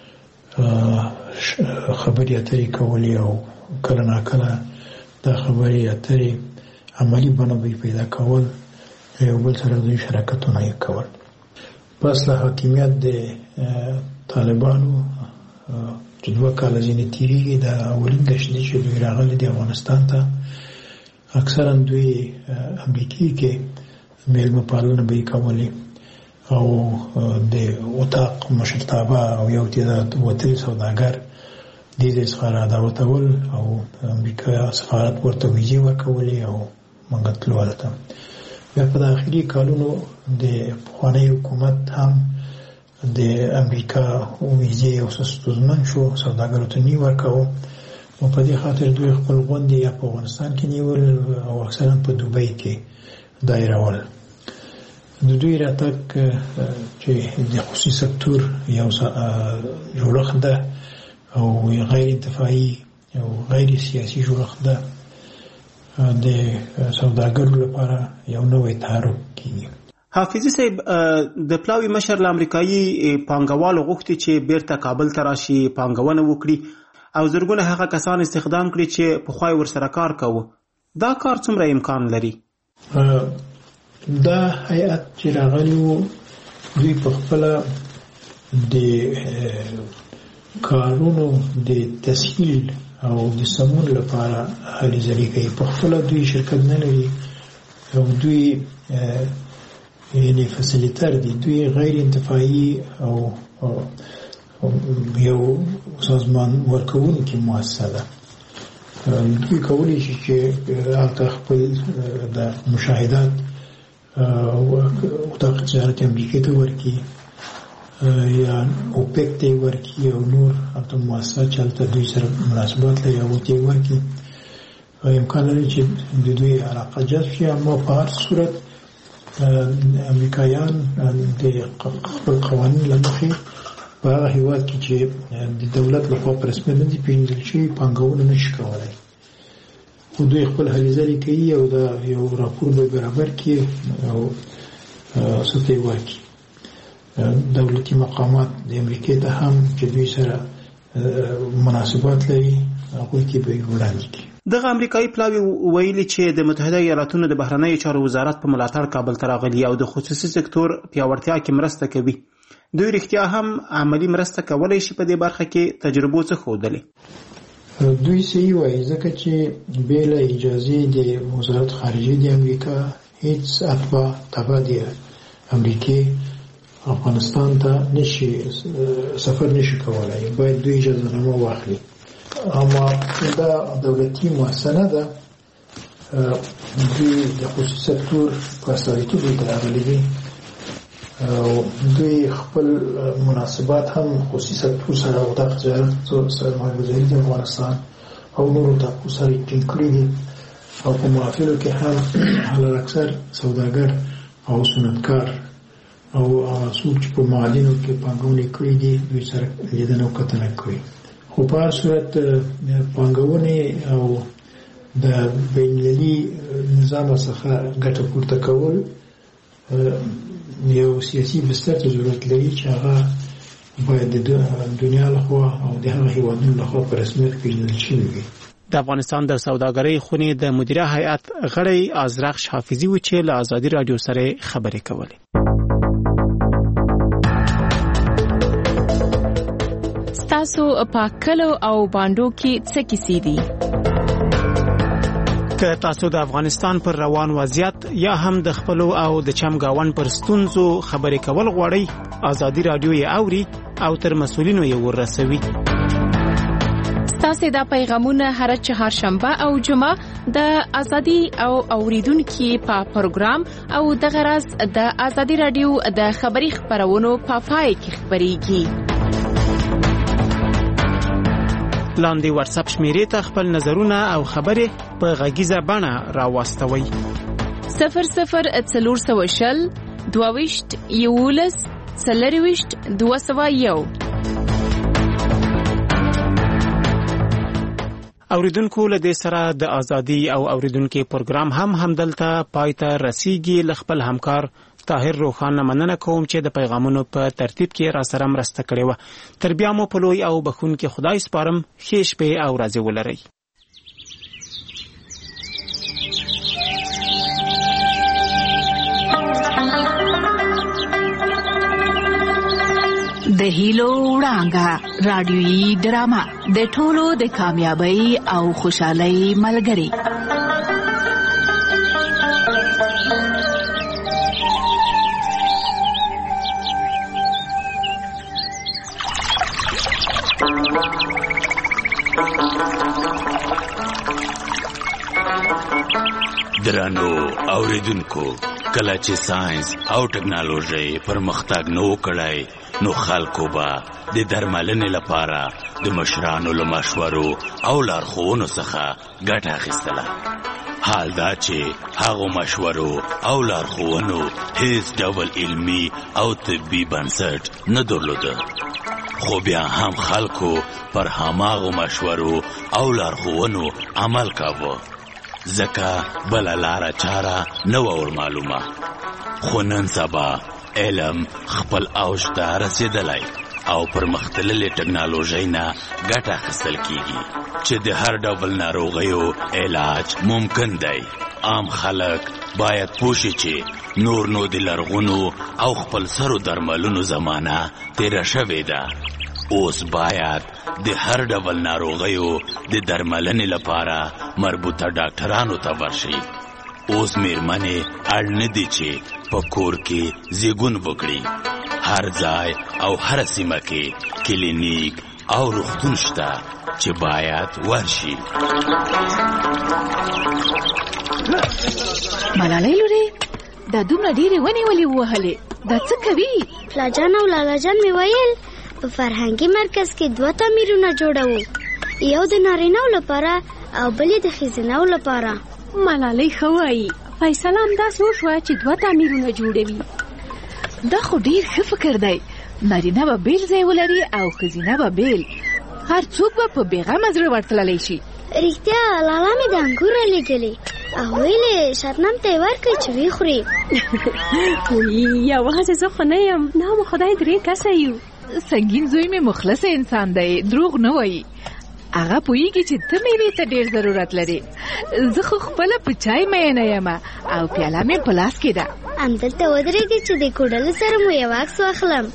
خبرې اترې کولې او کله ناکله دا خبرې اترې عملی بڼه به پیدا کول، یو بل سره دوی شراکتونه یې کول. پس له حاکمیت د طالبانو چې 2 کاله ځینې تېرېږي، دا اولین ګشت دی چې دوی راغلي دي افغانستان ته. اکثرا دوی امریکې کې میلمه پالنه به یې کولې او د اتاق مشرتابه او یو تعداد وتلي سوداګر دې ځای څخه رادعوتول او امریکا سفارت ورته ویزې ورکولې او موږ تلو هلته. بیا په داخلي کالونو د پخواني حکومت هم د امریکا ویزې یو څه ستونزمن شو، سوداګرو ته نه ورکاوه. نو په دې خاطر دوی خپل غونډې یا په افغانستان کې نیول او اکثرا په دوبۍ کې دایرول. د دوی راتګ چې د خصوصي سکتور یو جوړښت ده او غیر انتفاعي او غیر سیاسي جوړښت ده، د سوداګرو لپاره یو نوی تحرک کیږي. حافظي صاحب، د پلاوي مشر له امریکایي پانګوالو غوښتي چې بیرته کابل ته راشي، پانګونه وکړي او زرګونه هغه کسان استخدام کړي چې پخوا یې ورسره کار کاوه. دا کار څومره امکان لري؟ دا هیئت چې راغلی و، دوی په خپله د کارونو د تسهیل او د سمون لپاره هلې ځلې کوي. په خپله دوی شرکت نه لري او دوی یعنې فسیلیتر دي، دوی غیر انتفاعي او یو سازمان ورکوونکې مؤسسه ده. دوی کولی شي چې هلته خپل د مشاهدات اتاق تجارت امریکې ته ورکړي یا اوپیک ته یې ورکړي او نور هلته مؤسسات چې هلته دوی سره مناسبات لري هغو ته یې ورکړي. امکان لري چې د دوی علاقه جذب شي، اما په هر صورت امریکایان د خپل قوانین له مخې په هغه هېواد کې چې د دولت لخوا په رسمیت نه دي پېژندل شوي پانګونه نه شي کولی. خو دوی خپل هلې ځلې کوي او دا یو راپور به برابر کړي او څه ته یې ورکړي. دولتي مقامات د امریکې ته هم چې دوی سره مناسبات لري هغوی کې به یې وړاندې کړي. دغه امریکایي پلاوي ویلي چې د متحده ایالاتونو د بهرنیو چارو وزارت په ملاتړ کابل ته راغلي او د خصوصي سکتور پیاوړتیا کې مرسته کوي. دوی رښتیا هم عملی مرسته کولی شي په دې برخه کې تجربو څه ښودلې؟ دوی صحیح وایي، ځکه چې بې له اجازې د وزارت خارجه د امریکا هیڅ تبع د امریکې افغانستان ته نشي سفر نشي کولی، باید دوی اجازه نامه واخلي. اما دا دولتي مؤسسه نه ده، دوی د خصوصي سکتور په استازیتوب ته راغلي دي او دوی خپل مناسبات هم خصوصي سکتور سره او د تجارت سرمایه‌گذاري د افغانستان او نورو ټاپو سره ټینګ کړي دي او په محافلو کې هم حداکثر سوداګر او صنعتکار او څوک چې په معادنو کې پانګونه کړې دي دوی سره لیدنه او کتنه کوي. خو په هر صورت پانګونې او د بین‌المللي نظام څخه ګټه پورته کول یو سیاسي بستر ته ضرورت لري چې هغه باید د دنیا لخوا او د هغه هېوادونو لخوا په رسمیت پېژندل شوي وي. د افغانستان د سوداګرۍ خونې د مدیره هیئت غړی ازرخش حافظي و چې له ازادي راډیو سره خبرې کولې. تاسو په کلو او باندو کې څه کیسې دي؟ که تاسو د افغانستان پر روان وضعیت یا هم د خپلو او د چمګاون پر ستونزو خبرې کول غواړئ، ازادي راډیو یې اوري او تر مسؤلینو یې ورسوي. ستاسو دا پیغامونه هر چهارشنبه او جمعه د ازادي او اوریدونکو په پروګرام او د غرض د ازادي راډیو د خبري خبرونو په پای کې خبريږي. لاندې واتس اپ شمیرې ته خپل نظرونه او خبرې په غږیزه بڼه راوستوئ. 0040 22 11 201. اوریدونکو له دې سره د ازادي او اوریدونکو پروګرام هم همدلته پای ته رسیږي. ل خپل همکار طاهر روخان مننه کوم چې د پیغامونو په ترتیب کې را سره مرسته کړې و. تر بیا مو په لوی او بخونکي خدای سپارم. ښې شپې او ورځې ولرئ. د هیلو وړانګه رادیويي ډرامه د ټولو د کامیابی او خوشحالۍ ملګری. درنو اوریدونکو، کله چې ساينس او ټکنالوژي پرمختګ نو کړای نو خلکو به د درملنې لپاره د مشرانو له مشورو او لارښوونو څخه ګټه اخیستله. حال دا چې هغو مشورو او لارښوونو هیڅ ډول علمي او طبي بنسټ نه درلوده، خو بیا هم خلکو پر هماغو مشورو او لارښوونو عمل کاوه، ځکه بله لاره چاره نه وه ورمعلومه. خو نن سبا علم خپل اوج ته رسېدلی او پرمختللې ټکنالوژۍ نه ګټه اخیستل کیږي چې د هر ډول ناروغیو علاج ممکن دی. عام خلک باید پوه شي چې نور نو د لرغونو او خپل سرو درملونو زمانه تیره شوې ده. اوس باید د هر ډول ناروغیو د درملنې لپاره مربوطه ډاکټرانو ته ورشي. اوس میرمنې اړ نه دي چې په کور کې زیږون وکړي. هر ځای او هر سیمه کې کلینیک او روغتون شته چې باید ورشي. ملالۍ لورې، دا دومره ډېرې ونې ولې ووهلې؟ دا څه کوي؟ پلاجان او لالاجان مې ویل په فرهنګي مرکز کې 2 تعمیرونه جوړوو، یو د نارینه‌و لپاره او بل د ښځینه‌و لپاره. ملالۍ ښه وایي، فیصله همداسې وشوه چې 2 تعمیرونه جوړوي. دا خو ډېر ښه فکر دی. نارینه به بیل ځای ولري او ښځینه به بیل. هر څوک به په بېغمه زړه ورتللی شي. رښتیا لالا مې د انګوره لیدلې او ویلې شبنم ته یې ورکړئ چې ویې خوري. یوازې زه خو نه یم، دا مو خدای 3 کسه یو. سنګین زوی مې مخلص انسان دی، دروغ نه وایي. هغه پوهیږي چې ته میوې ته ډېر ضرورت لري. زه خو خپله په چای مینه یم او پیاله مې په لاس کې ده. همدلته ودرېږئ چې د کوډلو سره مو یو عکس واخلم.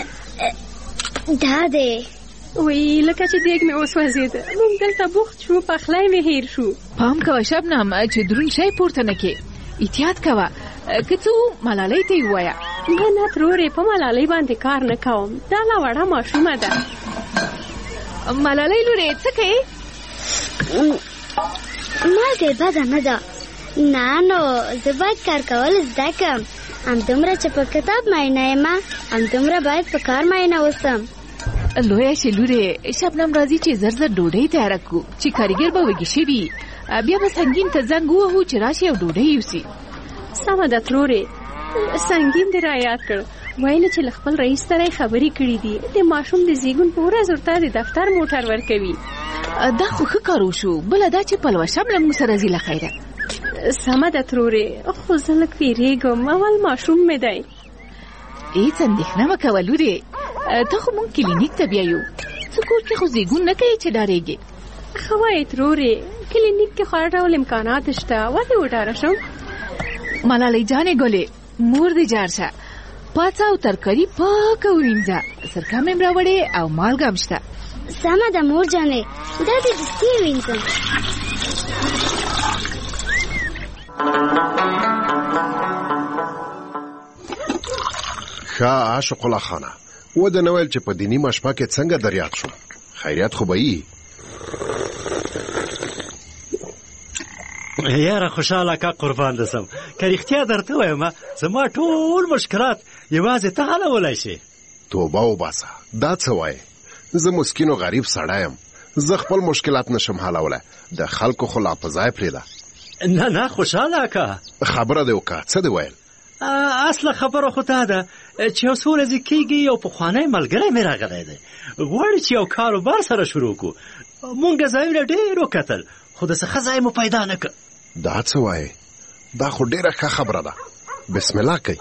دا دی. وی لکه چې دیګ مې وسوځېده، موږ دلته بوخت شو، پخلی مې هیر شو. پام کوه شبنم چې دروند شی پورته نه کې. احتیاط کوه، که څه ملالۍ ته یې ووایه. نه ترورې، په ملالۍ باندې کار نه کوم، دا لا وړه ماشومه ده. ملالۍ لورې څه کوې؟ مالګې بده نه ده. نه نو زه باید کار کول زده کړم. همدومره چې په کتاب مینه یم، همدومره باید په کار مینه اوسم. لویه شې لورې، شبنم راځي چې زر زر ډوډۍ تیاره کړو چې کارګر به وږي شوي، بیا به سنګین ته زنګ ووهو چې راشي او ډوډۍ یوسي. سمه ده ترورې، سنګین دې رایاد کړ. ویل چې له خپل رئیس سره خبرې کړې دي، د ماشوم د زیږون په ورځ ورته د دفتر موټر ورکوي. دا خو ښه کار وشو. بله دا چې پلوشه له موږ سره ځي له خیره. سمه ده ترورې، خو زه لږ ویرېږم، اول ماشوم مې دی. هېڅ اندېښنه مه کوه لورې، ته خو موږ کلینیک ته بیایو. څه کور کې خو زیږون نه کوي چې ډارېږې. ښه وایې ترورې، کلینیک کې خو هر ډول امکانات شته، ولې وډاره شم؟ ملالۍ جانې ګلې، مور دې جار شه، پاڅه او ترکاري پاکه ووینځه، سرکه مې هم راوړې او مالګه هم شته. سمه ده مور جانې، دا دې دستي وینځم. ښه عاشق الله خانه، وده نه ویل چې په دیني مشپه کې څنګه دریاد شو؟ خیریت خو به یي؟ یاره خوشحاله کا قربان دسم، که رښتیا درته وایم زما ټول مشکلات یوازې ته حلولی شي. توبه وباسه، دا څه وایې؟ زه مسکین و غریب سړی یم، زه خپل مشکلات نشم حلولی، د خلکو خو لا په ځای پرېږده. نه خوشحاله کا خبره دې وکړه، څه دې ویل؟ اصله خبره خو دا ده چې یو څو ورځې کېږي یو پخوانی ملګری مې راغلی دی، غواړي چې یو کاروبار سره شروع کړو. مونږ ځایونه ډېر وکتل، خو د څه ښه ځای مو پیدا نه کړ. دا څه وایې؟ دا خو ډېره ښه خبره ده. بسم الله کوي.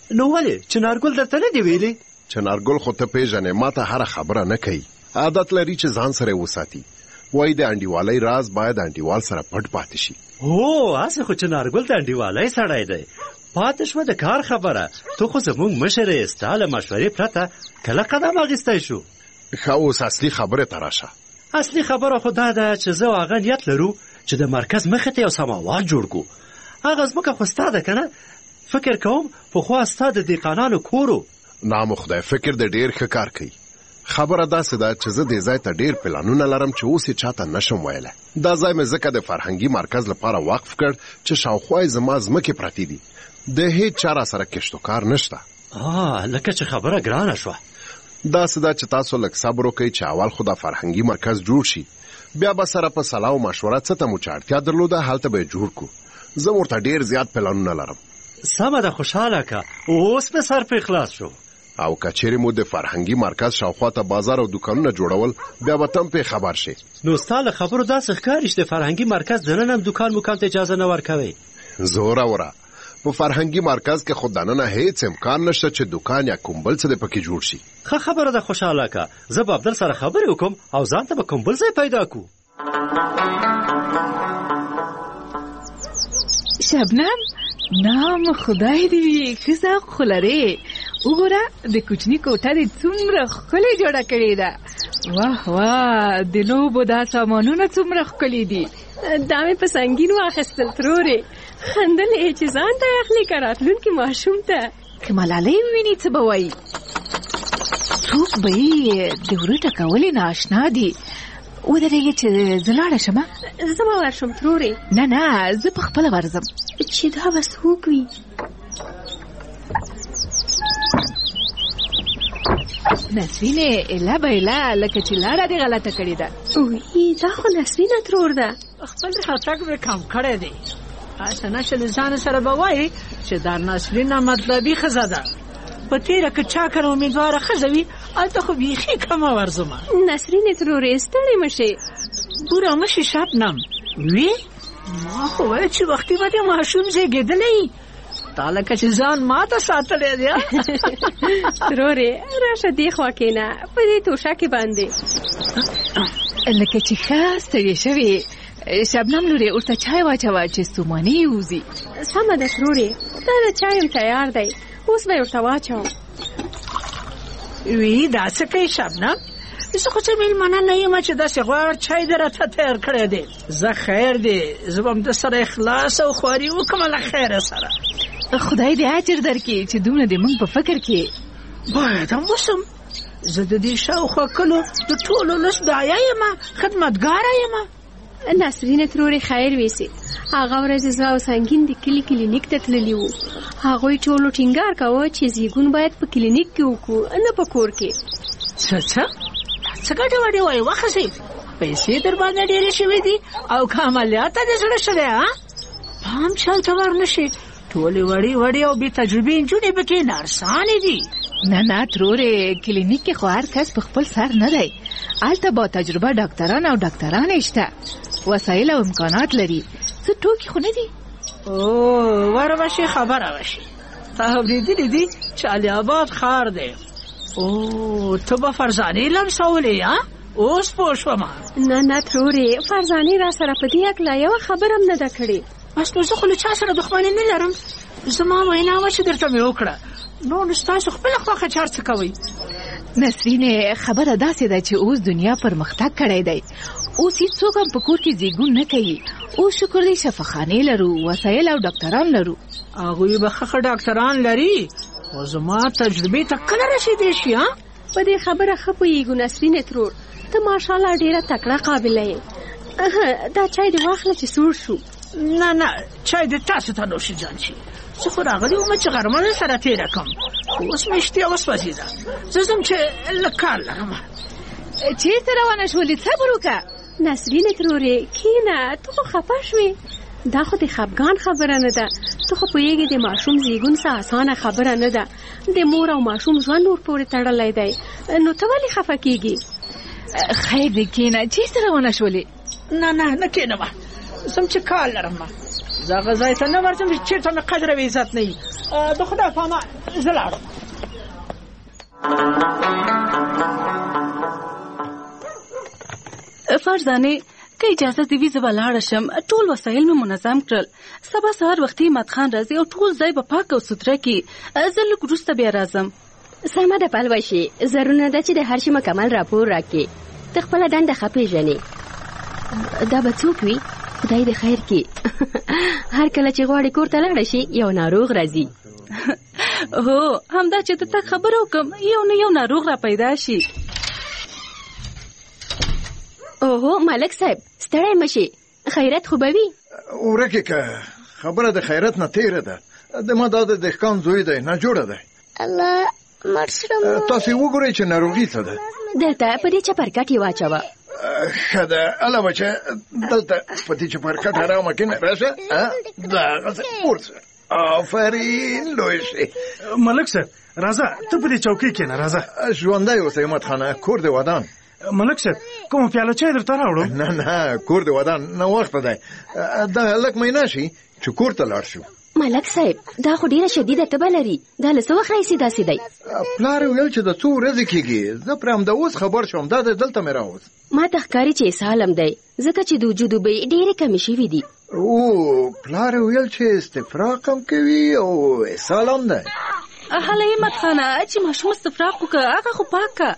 نو ولې چنارګل درته نه دی ویلي؟ چنارګل خو ته پیژنې، ما ته هره خبره نه کوي. عادت لري چې ځان سره وساتي. وایي د انډیوالۍ راز باید انډیوال سره پټ پاتې شي. هو هسې خو چنارګل د انډیوالۍ سړی دی. پاتې شوه د کار خبره. ته خو زموږ مشر یې، ستا له مشورې پرته کله قدم اخیستی شو؟ ښه، اوس اصلي خبرې ته راشه. اصلي خبره خو دا ده چې زه او هغه نیت لرو چې د مرکز مخې ته یو سماوار جوړ کړو. هغه ځمکه خو ستا ده که نه؟ فکر کوم پخوا ستا د دهقانانو کور. نام خدای، فکر د ډېر ښه کار کوي. خبره داسې ده چې زه دې ځای ته ډېر پلانونه لرم چې اوس یې چاته نشم ویلی. دا ځای مې ځکه د فرهنګي مرکز لپاره وقف کړ چې شاوخوا یې زما ځمکې پرتې دي. د هیڅ چا را سره کشت و کار نشته. لکه چې خبره ګرانه شوه. داسې ده چې تاسو لږ صبر وکئ چې اول خو دا فرهنګي مرکز جوړ شي، بیا به سره په صلاح او مشوره څه ته مو چې اړتیا درلوده هلته به یې جوړ کړو. زه ورته ډېر زیات پلانونه لرم. سمه ده، خوشحاله که. اوس مې سر پرې خلاص شو. او که چیرې مو د فرهنګي مرکز شاوخوا ته بازار او دوکانونه جوړول، بیا به ته هم پرې خبر شې. نو ستا له خبرو داسې ښکاري چې د فرهنګي مرکز دننه هم دوکان ته اجازه نه ورکوي؟ زوره په فرهنګي مرکز کې خو دننه هیڅ امکان نشته چې دوکان یا کوم بل څه د پکې جوړ شي. ښه خبره ده، خوشحاله که. زه به عبدل سره خبرې وکړم او ځان ته به کوم بل ځای پیدا کړو. شبنم، نام خدای دې وي، ښه ذوق خو لرې. وګوره د کوچني کوټه دې څومره ښکلې جوړه کړې ده. واه واه، د لوبو دا سامانونه څومره ښکلي دي. دا مې په سنګین واخیستل ترورې. خندل یې چې ځان ته اخلي که راتلونکي ماشوم ته. که ملالۍ وویني څه به وایي؟ څوک به یې د وره ټکولې نااشنا دي. ودرېږې چې زه لاړه شمه؟ زه به ورشم ترورې. نه، زه په خپله ورځم. چې دا به څوک وي؟ نسرینې، ایله به ایله لکه چې لاره دې غلطه کړې ده. وی، دا خو نسرینه ترور ده. خپل خطک مې کم کړی دی. هسې نشه له ځان سره به وایي چې دا نسرینه مطلبي ښځه ده. په تېره که چا کره امیدواره ښځه وي، هلته خو بیخي کمه ورځمه. نسرینې ترورې، ستړې مه شې. بوره مه شې شبنم. وی، ما خو ویل چې وختي به دې ماشوم زېږېدلی. تا لکه چې ځان ما ته ساتلی دی. ترورې، راشه دې خوا کښېنه، په دې توشکې باندې. لکه چې ښه ستړې شوې. شبنم لورې، ورته چای واچوه چې ستوماني یې وځي. سمه ده ترورې، دا د چای هم تیار دی، اوس به یې ورته واچوم. وی، دا څه کوي شبنم؟ زه خو څه مېلمانه نه یم چې داسې غوړ چای دې راته تیار کړی دی. زه خیر دی، زه به هم د سره اخلاص او خواري وکړم له خیره سره. خدای دې اجر درکړي چې دومره د موږ په فکر کې. باید هم وسم. زه د دې شاوخوا کلو د ټولو لس داعیه یم، خدمتګاره یم. نسرینه ترورې، خیر ویسي. هغه ورځ زه او سنګین د کلي کلینیک ته تللي وو. هغوی ټولو ټینګار کاوه چې زیږون باید په کلینیک کې وکړو، نه په کور کې. څه ګډې وډې وایي؟ وخسې پیسې در باندې ډېرې شوې دي او که عملیات ته دې زړه شوی؟ پام چې هلته ور نه شي. ټولې وړې او بې تجربې نجونې پکې نرسانې دي. نه ترورې، کلینیک کې خو هر کس په خپل سر نه دی. هلته با تجربه ډاکټران او ډاکټرانې شته، وسایل او امکانات لري. څه ټوکې خو نه دي. ور وشي، خبره وشي. تا اورېدلي دي چې علي آباد ښار دی. ته به فرزانې لمسولې؟ اوس پوه شوم. نه ترورې، فرزانې را سره په دې هکله یوه خبره هم نه ده کړې. بس نو زه خو له چا سره دښمني نه لرم. زما وینا وه چې درته مې وکړه. نو ستاسو خپله خوښه چې هر څه کوئ. نسرینې، خبره داسې ده چې اوس دنیا پرمختګ کړی دی. اوس هیڅوک هم په کور کې زیږون نه کوي. اوس شکر دی شفاخانې لرو، وسایل او ډاکټران لرو. هغوی به ښه ډاکټران لري، خو زما تجربې ته کله رسېدی شي؟ په دې خبره ښه پوهېږو نسرینې ترور، ته ماشاءالله ډېره تکړه قابله یې. دا چای دې واخله چې سوړ شو. نه، چای دې تاسو ته نوشي جان شي. زه خو راغلی وم چې غرمه سره تېره کړم، اوس مې اشتیا وسوځېده. زه ځم چې لږ کار لرم. چېرته روانه شولې؟ صبر وکړه. نسرینې ترورې، کښېنه، ته خو خفه شوې. دا خو د خفګان خبره نه ده. ته خو پوهېږې د ماشوم زیږون څه اسانه خبره نه ده. د مور او ماشوم ژوند ورپورې تړلی دی. نو ته ولې خفه کېږې؟ خیر دی، کښېنه. چېرته روانه شولې؟ نه کښېنه، ځم چې کار لرم. زه هغه ځای ته نه ورځم چې چېرته مې قدر او عزت نه وي. د خدای په امان زه لاړم. فرزانه که اجازه دې وي زه به لاړه شم. ټول وسایل مې منظم کړل. سبا سهار وختي احمد خان راځي او ټول ځای به پاک او سوتره کړي. زه لږ وروسته بیا راځم. سمه ده پلوشي، ضروري ده چې د هر شي مکمل راپور راکړي. ته خپله دنده ښه پېژنې. دا به څوک وي؟ خدای دې خیر کړي. هر کله چې غواړې کور ته لاړه شي یو ناروغ راځي. هو همدا چې ته تک خبره وکم یو نه یو ناروغ را پیدا شي. اوهو ملک صاحب ستړی مشي، خیرت خو به وي. ورکې که خبره د خیرت نه تیره ده. د ما دا د دهقان زوی دی، ناجوړه دی. الله مړ شوم. تاسې وګورئ چې ناروغي څه ده. دلته په دې چپرکټ یې واچوه. ښه ده اله بچه، دلته په دې چپرکټ ارامه کښېنه، راشه دغسې پورته. آفرین لوی شي. ملک صاحب راځه، ته په دې چوکۍ کښېنه، راځه. ژوندی اوسئ احمد خانه، کور دې ودان. ملک صاحب کومه پیاله چای درته راوړم؟ نه کور دې ودان، نه وخت دی. دا هلک مینا شي چې کور ته لاړ شو. ملک صاحب دا خو ډیره شدیده تبه لري، دا له څه وخت راهیسې داسې دی؟ پلار ویل چې د څو ورځې کېږي. زه پرې همدا اوس خبر شوم، دا دلته مې راوست. ما ته ښکاري چې اسهال هم دی، ځکه چې د وجود اوبه یې ډېرې کمې شوي دي. او پلار ویل چې استفراق هم کوي او اسهال هم دی. هله احمد خانه چې ماشوم استفراق وکړه هغه خو پاکه.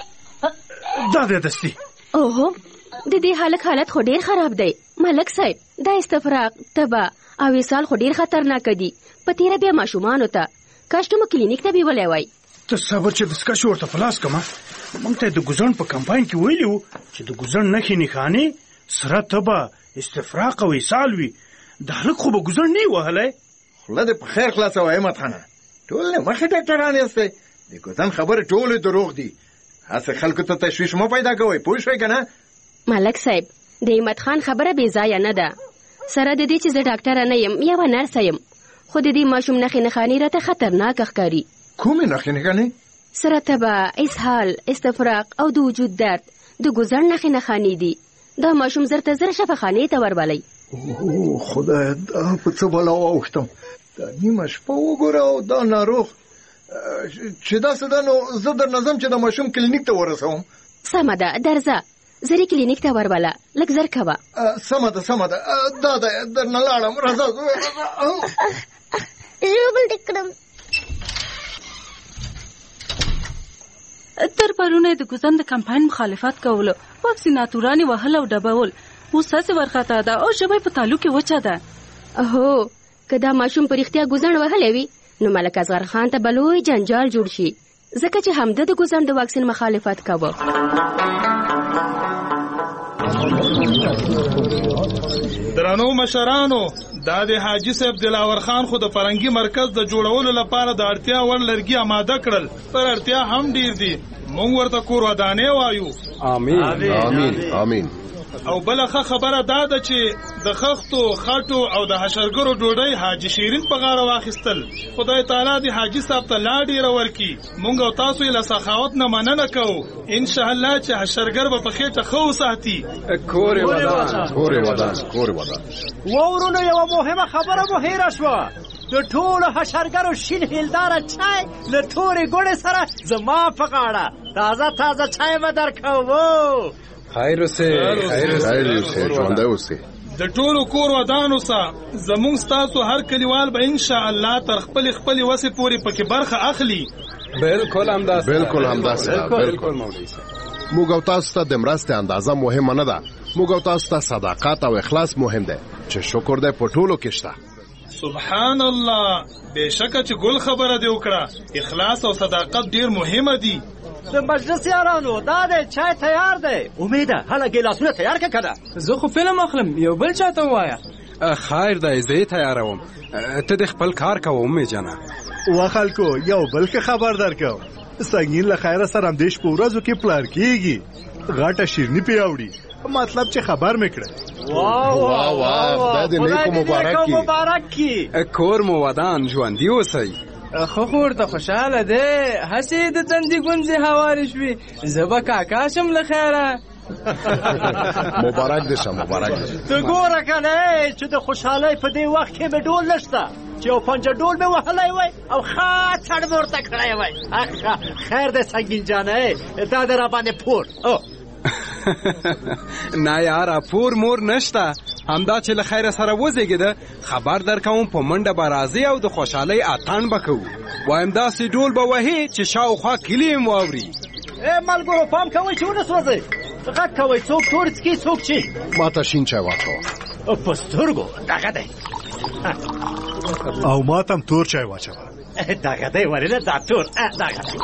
دا دې دستي. اوهو د دې هلک حالت خو ډېر خراب دی. ملک صاحب دا استفراق، تبه او اسهال خو ډېر خطرناک دي. په تیره بیا ماشومانو ته کاش ته مو کلینیک ته بیولی وای. ته صبر چې دسکشو ورته په لاس کړمه. موږ ته د ګوزڼ په کمپاین کې ویلي وو چې د ګوزڼ نښې نښانې سره تبه، استفراق او اسهال وي. د هلک خو به ګوزڼ نه یې وهلی. خوله دې په خیر خلاصه وه احمد خانه، ټول نه مخې ډاکټران یاستئ. د ګوزڼ خبرې ټولې دروغ دي. هسې خلکو ته تشویش مه پیدا کوئ، پوه شوئ که نه؟ ملک صاحب د احمد خان خبره بې ځایه نه ده. سره د دې چې زه ډاکټره نه یم، یوه نرسه یم، خو د دې ماشوم نښې نښانې راته خطرناکه ښکاري. کومې نښې نښانې؟ سره تبه، اسهال، استفراق او د وجود درد د ګوزڼ نښې نښانې دي. دا ماشوم زر ته زر شفاخانې ته ورولئ. خدای دا په څه بلا واوښتم. دا نیمه شپه وګوره او دا ناروغ چې داسې ده. نو زه درنه ځم چې د ماشوم کلینیک ته ورسوم. سمه ده درځه، زری کلینیک ته وربله، لږ زر کوه. سمه ده سمه ده، دا ده درنه لاړم، راځه. ژوبل دې کړم. تر پرونه د ګوزن د کمپاین مخالفت کولو، واکسیناتوران یې وهل او ډبول. اوس هسې ورخطا ده او ژبه یې په تالو کې وچه ده. هو که دا ماشوم په رښتیا ګوزڼ وهلی وي نو ملک اصغر خان ته به لوی جنجال جوړ شي، ځکه چې همده د ګوزڼ د واکسین مخالفت کوه. درنو مشرانو، دا د حاجي صاحب دلاور خان خو د فرنګي مرکز د جوړولو لپاره د اړتیا وړ لرګي آماده کړل، پر اړتیا هم ډیر دي. مونږ ورته کور ودانې وایو. آمین آمین آمین. او بله ښه خبره دا ده چې د خښتو، خټو او د حشرګرو ډوډۍ حاجي شیرین په غاړه واخیستل. خدای تعالی دې حاجي صاحب ته لا ډیره ورکړي. مونږ او تاسو یې له سخاوت نه مننه کوو. انشاءالله چې حشرګر به په خېټه ښه وساتي. کور یې ودان، کور یې ودان، کور یې ودان. وورونو یوه مهمه خبره مو هیره شوه. د ټولو حشرګرو شین هیلداره چای له تورې ګوړې سره زما په غاړه تازه تازه چای به درکوو. خیر اوسې، خیر اوسې، ژوندی اوسې. د ټولو کور ودانو سه زمونږ ستاسو هر کلیوال به انشاءالله تر خپلې وسې پورې پکې برخه اخلي. بالکل همداسې، بالکل همداسې، بالکل مولوي صاحب. موږ او تاسو ته د مرستې اندازه مهمه نه ده، موږ او تاسو ته صداقت او اخلاص مهم دی چې شکر دی په ټولو کې شته. سبحان الله، بېشکه چې ګل خبره دې وکړه. اخلاص او صداقت ډیر مهمه دي. د مجلس یارانو دا دی چای تیار دی. امیده هله ګیلاسونه تیار که کنه. زه خو فلم اخلم، یو بل چاته ووایه. خیر دی، زه یې تیاروم، ته د خپل کار کوه امې جانه. و خلکو یو بل ښه خبر درکوم، سنګین له خیره سره همدېش په ورځو کې پلار کېږي. غټه شیرني پې اوړي، مطلب چې خبر مې کړه. واه واه واه، خدای دې نیکو مبارک کی. کور مو ودان، ژوندي اوسئ. خو ورته خوشحاله دی، هسې د تندي ګونځې هوارې شوې. زه به کاکا شم له خیره. مبارک دې شه، مبارک دې شه. ته ګوره که نه چې د خوشحالۍ په دې وخت کې مې ډول نشته چې یو پنجه ډول مې وهلی وای او خاڅړ مې ورته کړی وای. خیر دی سنګین جانه دا دی راباندې پور. نه یاره پور مور نشته، همدا چې له خیره سره وزېږېده خبر درکوم په منډه به راځي او د خوشحالۍ اتڼ به کوو. وایم داسې ډول به وهي چې شاوخوا کلي یې واوري. ملګرو پام کوئ چې ونه سوځئ، غږ کوئ څوک تور څکي څوک چې. ما ته شین چای واچوه. په سترګو دغه دی. او ما ته هم تور چای واچوه. دغه دی ورېله دا تور دغه دی.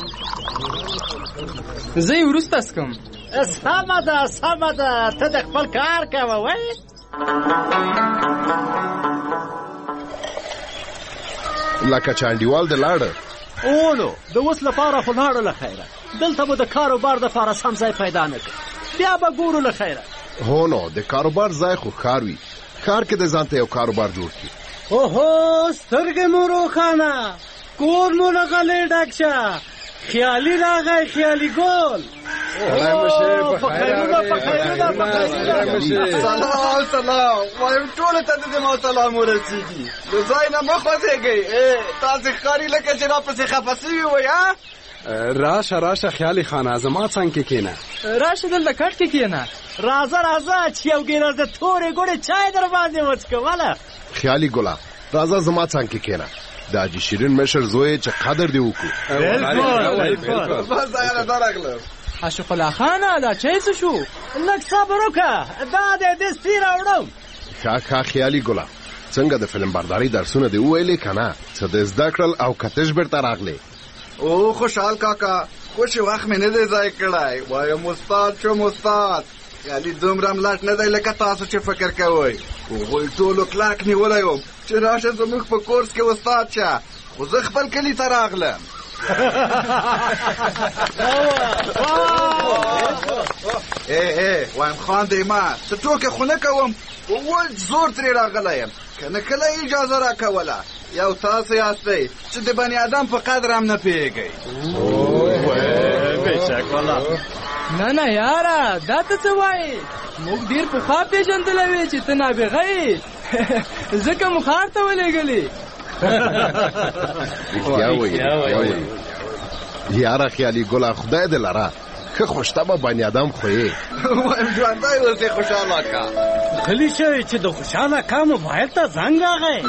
زه یې وروسته څکم. سمه ده سمه ده، ته د خپل کار کوه وای. لکه چانډیوال د لاړه اولو د اوس لپاره خو لاړه له خیره، دلته به د کاروبار دپاره سم ځای پیدا نه کړي، بیا به ګورو له خیره. هو نو د کاروبار ځای خو ښار وي، ښار کې د ځان ته یو کاروبار جوړ کړي. اوهو سترګې مو روښانه، کور مو له غلې ډک شه، خیالي راغی خیالي ګل. سلام وایم ټولو ته د زما سلام ورسېږي. د ځای نه مه خوځېږئ، تاسې ښکاري لکه چې راپسې خفه سوي وئ. راشه راشه خیالي خانه زما څنګ کې کښېنه. راشه دلته کټ کې کښېنه. راځه راځه چې یو ګیلاس د تورې ګوړې چای در باندې وڅکوله. خیالي ګله راځه زما څنګ کې کښېنه، د حاجي شیرین مشر زوی چې قدر دې وکړو. بس دا راغله. عاشق الله خانه دا چای څه شو؟ لږ صبر وکړه، دا دی دستي راوړم. ښه خیالي ګله څنګه د فلم برداري درسونه دې وویلې که نه؟ څه دې زده کړل او که تش بېرته راغلې؟ او خوشحال کاکا خوش وخت مې نه دی ځای کړی. وایم استاد شوم استاد. خیالي دومره ملټ نه دی لکه تاسو چې فکر کوئ. هغوی ټولو کلاک نیولی وم چې راشه زموږ په کورس کې استاد شه، خو زه خپل کلي ته راغلم. وایم خان دی ما څه ټوکې خو نه کوم، ووج زور ترې راغلی یم، که نه کله اجازه راکوله. یو تاسو یاستئ چې د بني آدم په قدر هم نه پوهېږئ. نه یاره دا ته څه وایې؟ موږ ډېر پخوا پېژندلی وې چې ته نابغه یې، ځکه مو ښار ته ولېږلې. یاره خیالي ګله خدای دې لره، ښه خوشطبع بني آدم خو یې. وایم ژوندی اوسې خوشحاله کا. غلی شئ چې د خوشحاله کا موبایل ته زنګ راغی.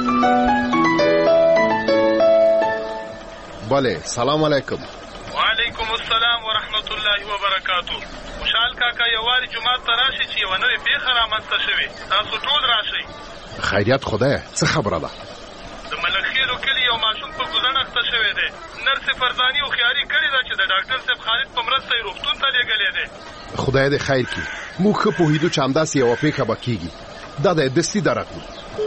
بله سلام علیکم. وعلیکم السلام ورحمت الله وبرکاتو. خوشحال کاکا یووالي جومات ته راشئ چې یوه نوې پېښه رامنځته شوې، تاسو ټول راشئ. خیریت خدای څه خبره ده؟ د ملکخیلو کلي یو ماشوم په ګوزڼ اخته شوی دی. نرس فرزاني هوښیاري کړې ده چې د ډاکټر صاحب خالد په مرسته یې روغتون ته لېږلی دی. خدای دې خیر کړي، موږ ښه پوهېدو چې همداسې یوه پېښه به کېږي. دا دی دستي درغلو.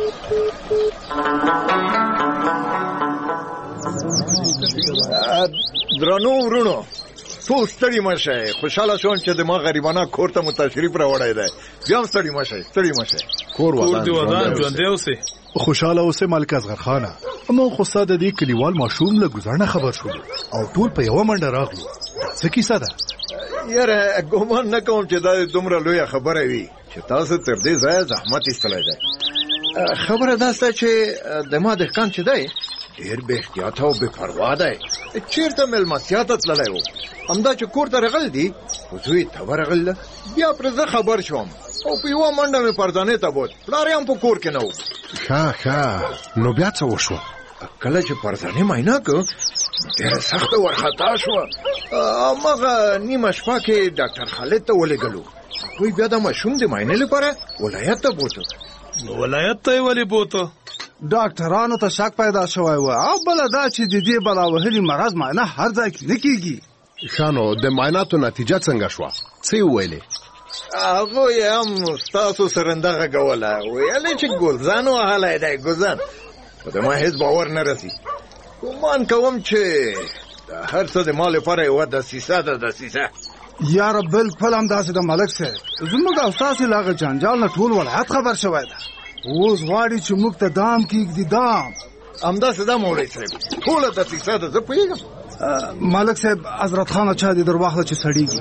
درنو ورونو ټول ستړي مه شئ. خوشحاله شوم چې د ما غریبانه کور ته مو تشریف راوړی دی. بیا هم ستړي مه شئ، ستړي مه شئ. کور ودان ژوندی اوسئ. خوشحاله اوسئ ملک اصغر خانه. موږ خو ستا د دې کلیوال ماشوم له ګوزڼه خبر شولو او ټول په یوه منډه راغلو. څه کیسه ده؟ یاره ګومان نه کوم چې دا دومره لویه خبره وي چې تاسو تر دې ځایه زحمت ایستلی دی. خبره دا سته چې د ما دهقان چې دی ډېر بې احتیاطه او بې پروا دی. چېرته مېلمستیا ته تللی و، همدا چې کور ته راغلی دي خو زوی ته ورغلی ده. بیا پرې زه خبر شوم او په یوه منډه مې پردانې ته بوت. پلار یې هم په کور کې نه و. ښه نو بیا څه وشوه؟ کله چې پردانې معاینه کړو ډېره سخته ورخطا شوه. هماغه نیمه شپه کې ډاکټر خالد ته ولېږلو. هغوی بیا د ماشوم د معاینې لپاره ولایت ته بوتو. ولایت ته یې ولې بوتو؟ ډاکټرانو ته شک پیدا شوی و او بله دا چې د دې بلا وهلي مرض معاینه هر ځای کې نه کېږي. ښه نو د معایناتو نتیجه څنګه شوه؟ څه یې وویلې؟ هغوی هم ستاسو سره غږوله، ویلې چې ګلزن وهلی دی ګلزن. خو د ما هېڅ باور نه رسي. ګمان کوم چې هر څه د ما لپاره یوه دسیسه ده. دسیسه یاره بلکل همداسې د ملک صاحب زموږ او ستاسې له هغه جنجال نه ټول ولایت خبر شوی ده. اوس غواړي چې موږ ته دام کېږدي. دام همداسې ده مولوي صاحب، ټوله دسیسه ده. زه پوهېږم ملک صاحب حضرت خانه چا دې در واخله چې سړېږي.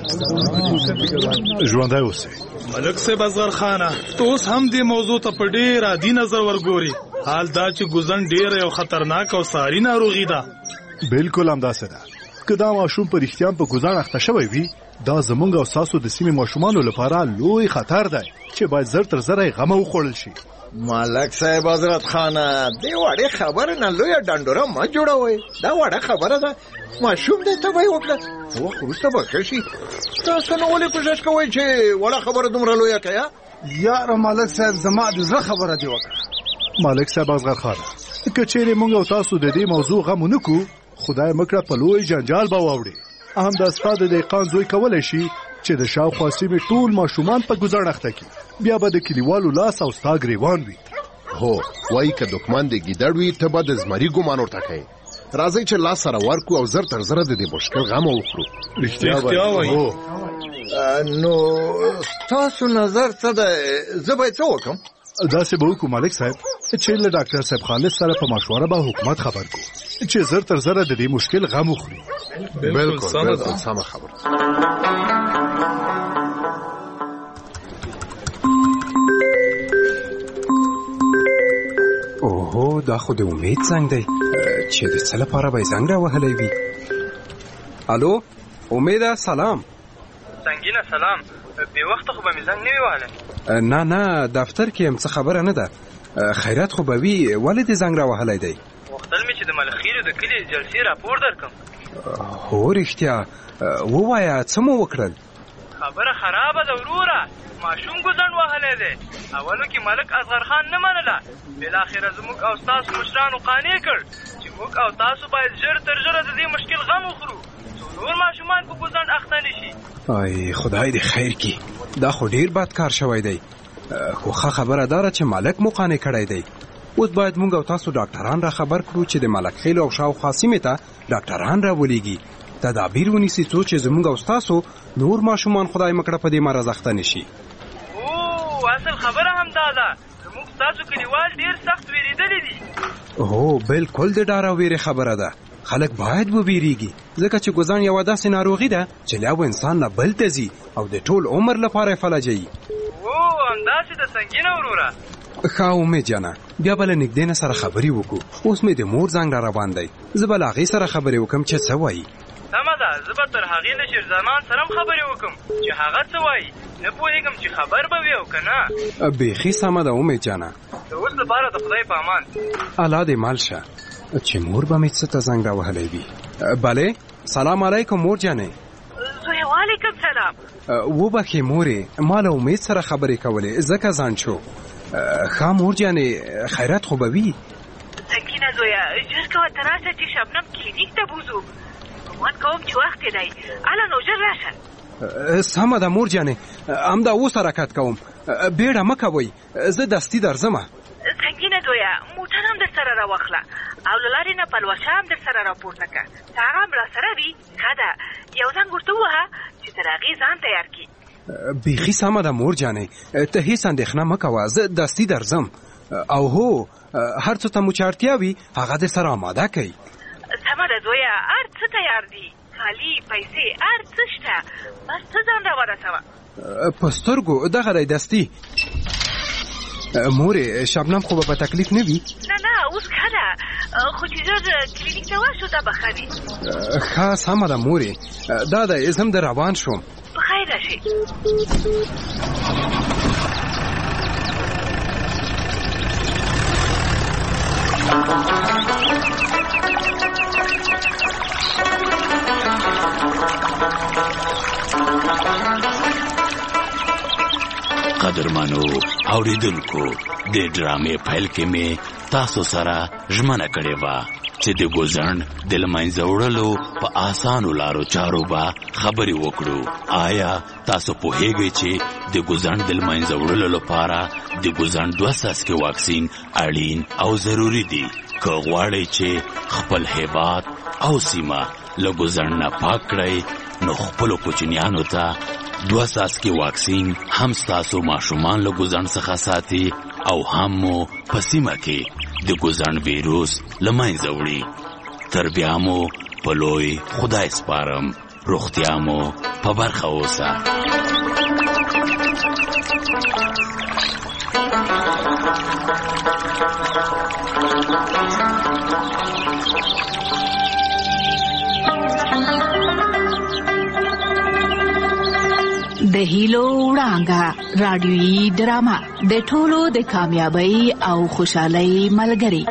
ژوندی اوسئ. ملک صاحب اصغر خانه ته اوس هم دې موضوع ته په ډېر عادي نظر ورګوري. حال دا چې ګوزن ډېر یو خطرناک او ساري ناروغي ده. بالکل همداسې ده. که دا ماشوم په رښتیا په ګوزن اخته شوی وي، دا زمونږ او ستاسو د سیمې ماشومانو لپاره لوی خطر دی چې باید زر تر زره یې غمه وخوړل شي. ملک صاحب حضرت خانه، دې وړې خبره نه لویه ډنډوره مه جوړوئ. دا وړه خبره ده، ماشوم دې تبه یې وکړه، وخت وروسته به ښه شي. تاسو نو ولې کوشش کوئ چې وړه خبره دومره لویه کړئ؟ یاره ملک صاحب زما د زړه خبره دې وکړه. ملک صاحب اصغر خان، که چیرې موږ او تاسو د دې موضوع غم ونه کړو، خدای مکړه په لوی جنجال به واوړي. همداسې د دهقان زوی کولی شي چې د شاوخوا سیمې ټول ماشومان په ګوزن اخته کړي، بیا به د کلیوالو لاس او ستا ګریوان وي. هو وایي که دښمن د ګیدړ وي ته به د زمري ګمان ورته کوې. راځئ چې لاس سره ورکړو او زر تر زره د دې مشکل غم وکړو. رښتیا وایي. نو ستاسو نظر څه دی؟ زه باید څه وکړم؟ داسې به وکړو ملک صاحب چې له ډاکټر صاحب خالد سره په مشوره به حکومت خبر کړو چې زر تر زره د دې مشکل غم وخوري. بالکل سمه خبره. اوهو دا خو د امید زنګ دی چې د څه لپاره به یې زنګ راوهلی وي. الو امیده، سلام. سنګینه سلام. بې وخته خو به مې زنګ نه وي وهلی؟ نه دفتر کې یم، څه خبره نه ده. خیرات خو به وي، ولې دې زنګ راوهلی دی؟ غوښتل مې چې د ملخیلو د کلي جلسې راپور درکړم. هو رښتیا، ووایه څه مو وکړل؟ خبره خرابه ده وروره، ماشوم ګوزن وهلی دی. اولو کې ملک اصغر خان نه منله، بالاخره زموږ او ستاسو مشرانو قانع کړ چې موږ او تاسو باید ژر تر ژره د دې مشکل غم وخورو څو نور ماشومان په ګوزن اخته نه شي. ای خدای دې خیر کړي، دا خو ډیر بد کار شوی دی. خو ښه خبره داره چې ملک مو قانع کړی دی. اوس باید موږ او تاسو ډاکټران را خبر کړو چې د ملک خیل او شاوخوا سیمې ته ډاکټران راولېږي، تدابیر ونیسي څو چې زموږ او ستاسو نور ماشومان خدای مکړه په دې مرض اخته نه شي. اصل خبره هم دا ده، زموږ ستاسو کلیوال ډېر سخت وېرېدلي دي. هو بالکل د ډار او ویرې خبره ده. خلک باید وویریږي ځکه چې ګوزن یوه داسې ناروغي ده چې له یو انسان نه بل ته ځي او د ټول عمر لپاره یې فلجوي. همداسې ده سنګینه وروره. ښه امید جانه، بیا به له نږدې نه سره خبرې وکړو. اوس مې د مور زنګ را روان دی، زه به له هغې سره خبرې وکړم چې څه وایي. سمه ده، زه به تر هغې له شیرزمان سره هم خبرې وکړم چې هغه څه وایي. نه پوهېږم چې خبر به وي او که نه. بیخي سمه ده امید جانه. د اوس لپاره د خدای په امان. الله دې مال شه چې مور به مې څه ته زنګ راوهلی وي. بلې، سلام علیکم مور جانې. زوی وعلیکم سلام. وبخې مورې، ما له امید سره خبرې کولې ځکه ځان شو. ښه مور جانې، خیرات خو به وي؟ سکینه زویه، ژر کوه ته راشه چې شبنم کلینیک ته بوځو. ګمان کوم چې وخت یې دی، هله نو ژر راشه. سمه ده مور جانې، همدا اوس حرکت کوم. بیړه مه کوئ، زه دستي درځمه. سنګینه زویه، موټر هم در سره راواخله او له لارې نه پلوشه هم در سره راپورته کړه. که هغه هم راسره وي ښه ده، یو زنګ ورته ووهه چې تر هغې ځان تیار کړي. بیخي سمه ده مور جانې، ته هیڅ اندېښنه مه کوه، زه دستي درځم. او هو هر څه ته مو چې اړتیا وي هغه در سره اماده کوي. سمه ده زویه، هر څه تیار دي، کالي پیسې هر څه شته، بس ته ځان راورسوه. په سترګو دغه دی دستي. مورې، شبنم خو به په تکلیف نه وي؟ نه اوس ښه ده، خو چې ژر کلینیک ته ورشو دا به ښه وي. ښه سمه ده مورې، دا دی زه هم د روان شوم. په خیر راشئ. قدرمنو اوریدونکو، د ډرامې پیل کې مې تاسو سره ژمنه کړې وه چې د ګوزن د له منځه وړلو په اسانو لارو چارو به خبرې وکړو. آیا تاسو پوهیږئ چې د ګوزن د له منځه وړلو لپاره د ګوزن 2 څاڅکي واکسین اړین او ضروري دي؟ که غواړئ چې خپل هیواد او سیمه له ګوزن نه پاک کړئ، نو خپلو کوچنیانو ته 2 څاڅکي واکسین هم ستاسو ماشومان له ګوزن څخه ساتي او هم مو په سیمه کې د ګوزن ویروس له منځه وړي. تر بیا مو په لوی خدای سپارم، روغتیا مو په برخه اوسه. د هیلو وړانګه رادیویي ډرامه د ټولو د کامیابی او خوشحالۍ ملګری.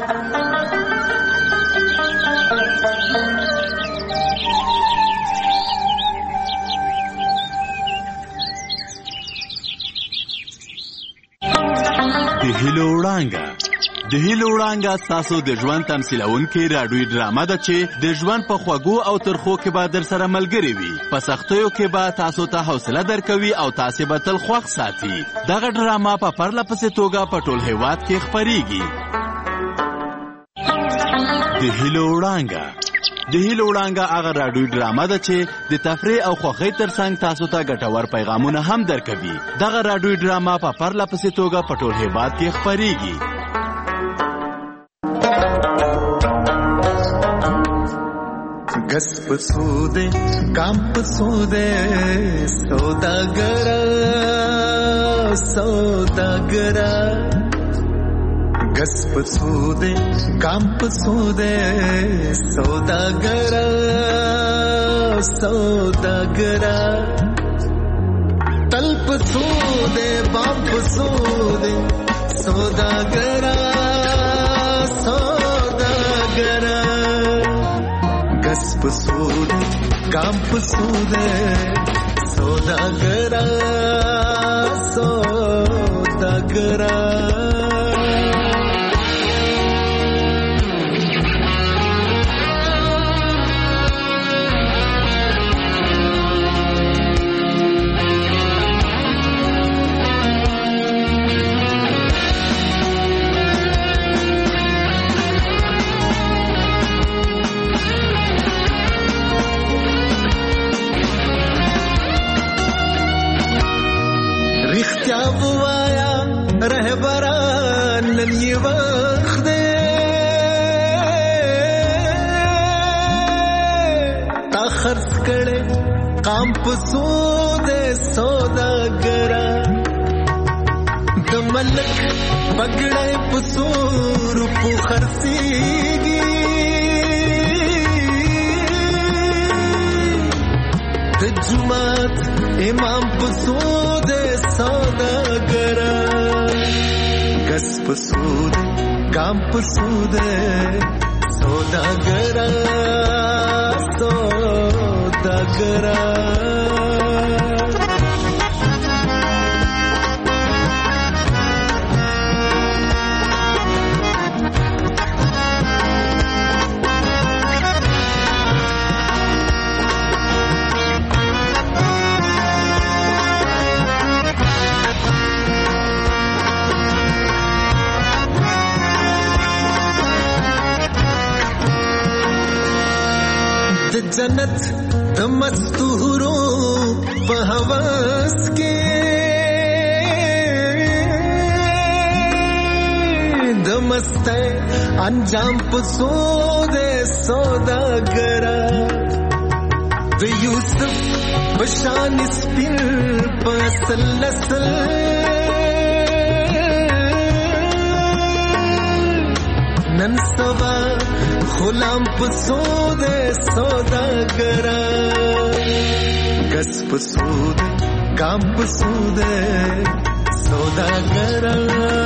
د هیلو وړانګه تاسو د ژوند تمثیلونکې راډیویي ډرامه ده چې د ژوند په خوږو او ترخو کې به در سره ملګري وي. په سختیو کې به تاسو ته حوصله درکوي او تاسې به تل خوښ ساتي. دغه ډرامه په پرله پسې توګه په ټول هیواد کې خپریږي. د هیلو وړانګه هغه راډیویي ډرامه ده چې د تفریح او خوښۍ ترڅنګ تاسو ته ګټور پیغامونه هم درکوي. دغه راډیویي ډرامه په پرله پسې توګه په ټول هیواد کې خپریږي. गस पसूदे काम पसूदे सौदागरा गस पसूदे काम पसूदे सौदागरा तल पसूदे बाम पसूदे सौदागरा गस पसूदे काम पसूदे सौदागरा रहबरान ये वक्त ताखर्स कड़े काम पसूदे सौदागरा द मलक बगड़े पसूर पुखरसीगी द जुमात इमाम पसूदे सौदागरा गस पसूदे काम पसूदे सौदागरा जन्नत द मस्तूरो बहवस के द मस्ते अंजाम पसूदे सौदागरा द यूसुफ बशान स्पिन पसल नसल ननसवा गुलाम पसूदे सौदागरा गस पसूदे काम पसूदे सौदागरा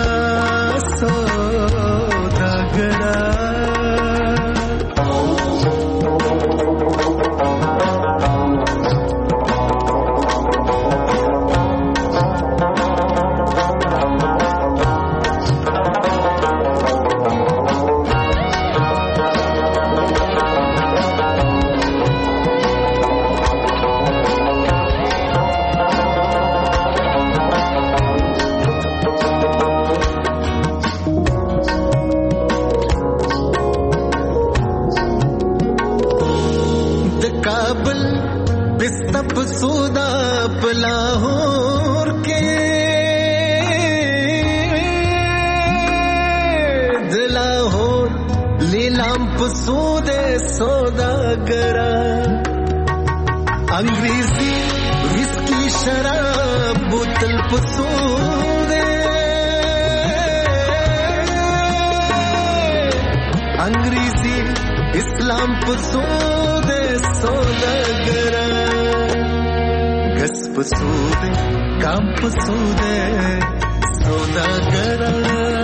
लाहौर के दिलाहौर लीलाम पसूदे सौदागरा अंग्रेजी विस्की शराब बोतल पसूदे अंग्रेजी इस्लाम पसूदे सौदागरा गस पसूदे काम पसूदे सौदागरा